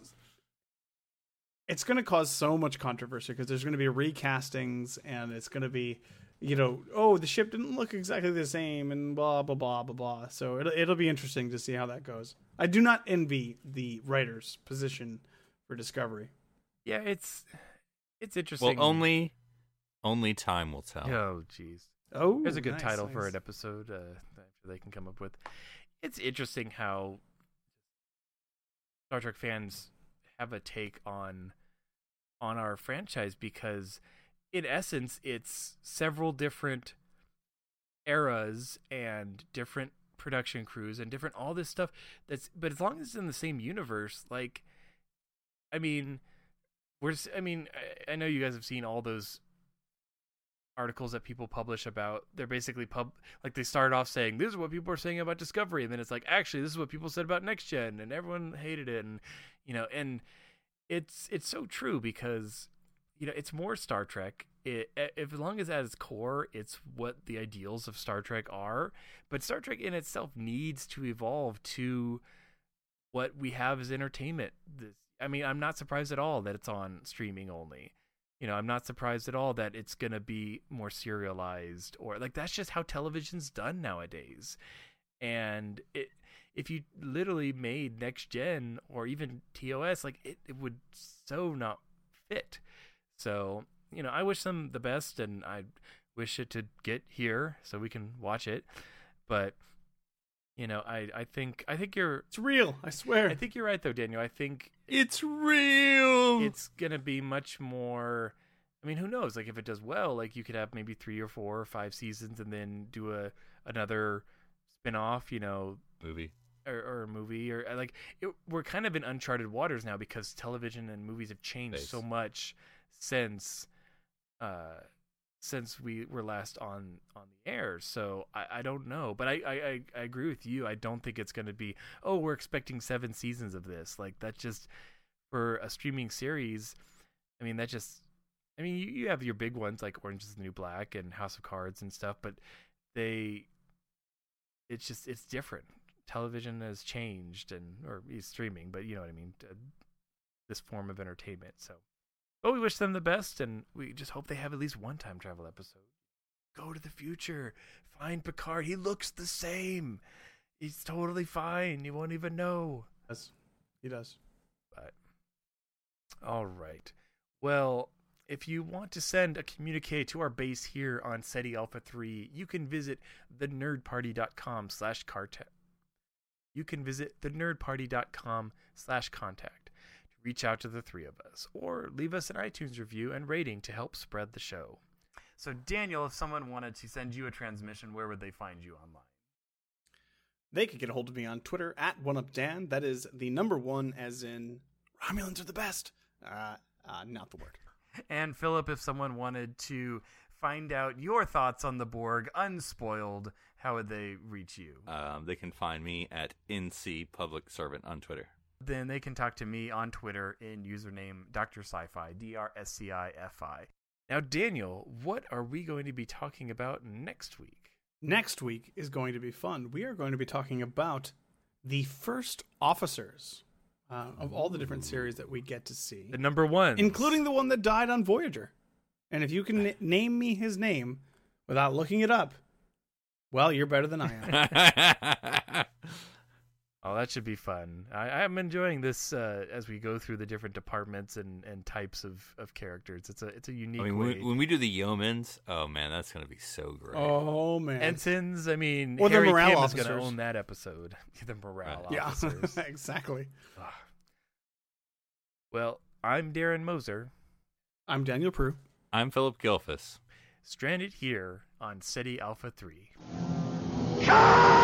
it's going to cause so much controversy because there's going to be recastings and it's going to be, you know, oh, the ship didn't look exactly the same and blah blah blah blah blah. So it'll it'll be interesting to see how that goes. I do not envy the writer's position for Discovery.
Yeah, it's it's interesting.
Well, only only time will tell.
Oh, jeez.
Oh,
There's a good
nice,
title for
nice.
an episode uh, that they can come up with. It's interesting how Star Trek fans have a take on on our franchise because, in essence, it's several different eras and different production crews and different all this stuff. That's but as long as it's in the same universe, like, I mean, we're. s- I mean, I, I know you guys have seen all those articles that people publish about they're basically pub like they start off saying this is what people are saying about Discovery, and then it's like actually this is what people said about Next Gen, and everyone hated it, and you know, and it's it's so true because you know it's more Star Trek. It if as long as at its core it's what the ideals of Star Trek are, but Star Trek in itself needs to evolve to what we have as entertainment. This, I mean, I'm not surprised at all that it's on streaming only. You know, I'm not surprised at all that it's going to be more serialized or like that's just how television's done nowadays. And it, if you literally made Next Gen or even T O S, like it, it would so not fit. So, you know, I wish them the best and I wish it to get here so we can watch it. But, you know, I, I think, I think you're,
It's real, I swear.
I think you're right though, Daniel. I think
It's real.
it's gonna be much more. I mean, who knows? Like, if it does well, like you could have maybe three or four or five seasons, and then do a another spin-off, you know,
movie.
or, or a movie, or like it, we're kind of in uncharted waters now because television and movies have changed
Space.
so much since, uh, since we were last on on the air. So I, I don't know, but I, I I I agree with you. I don't think it's gonna be. Oh, we're expecting seven seasons of this. Like that just for a streaming series. I mean, that just. I mean, you, you have your big ones like Orange is the New Black and House of Cards and stuff, but they, it's just, it's different. Television has changed and, or is streaming, but you know what I mean? Uh, this form of entertainment. So, but we wish them the best and we just hope they have at least one time travel episode. Go to the future, find Picard. He looks the same. He's totally fine. You won't even know.
Yes, he does.
But, all right. Well, if you want to send a communique to our base here on SETI Alpha three, you can visit thenerdparty.com slash contact. You can visit thenerdparty.com slash contact to reach out to the three of us, or leave us an iTunes review and rating to help spread the show. So, Daniel, if someone wanted to send you a transmission, where would they find you online?
They could get a hold of me on Twitter at OneUpDan. That is the number one, as in Romulans are the best. Uh, uh, not the word.
And Philip, if someone wanted to find out your thoughts on the Borg unspoiled, how would they reach you?
Um, they can find me at N C Public Servant on Twitter.
Then they can talk to me on Twitter in username Doctor Sci-Fi, D R S C I F I. Now, Daniel, what are we going to be talking about next week?
Next week is going to be fun. We are going to be talking about the first officers uh, of all the different series that we get to see.
The number one.
Including the one that died on Voyager. And if you can n- name me his name without looking it up, well, you're better than I am.
Oh, that should be fun. I, I'm enjoying this uh, as we go through the different departments and, and types of, of characters. It's a it's a unique
I mean,
way.
when, when we do the yeomans, oh man, that's going to be so great.
Oh, man.
Ensigns, I mean,
Or the
Harry
morale
Kim
officers.
is going to own that episode. The morale
Right.
Yeah,
officers.
exactly.
Ugh. Well, I'm Darren Moser,
I'm Daniel Prue.
I'm Philip Gilfus.
stranded here on SETI Alpha three.
Come!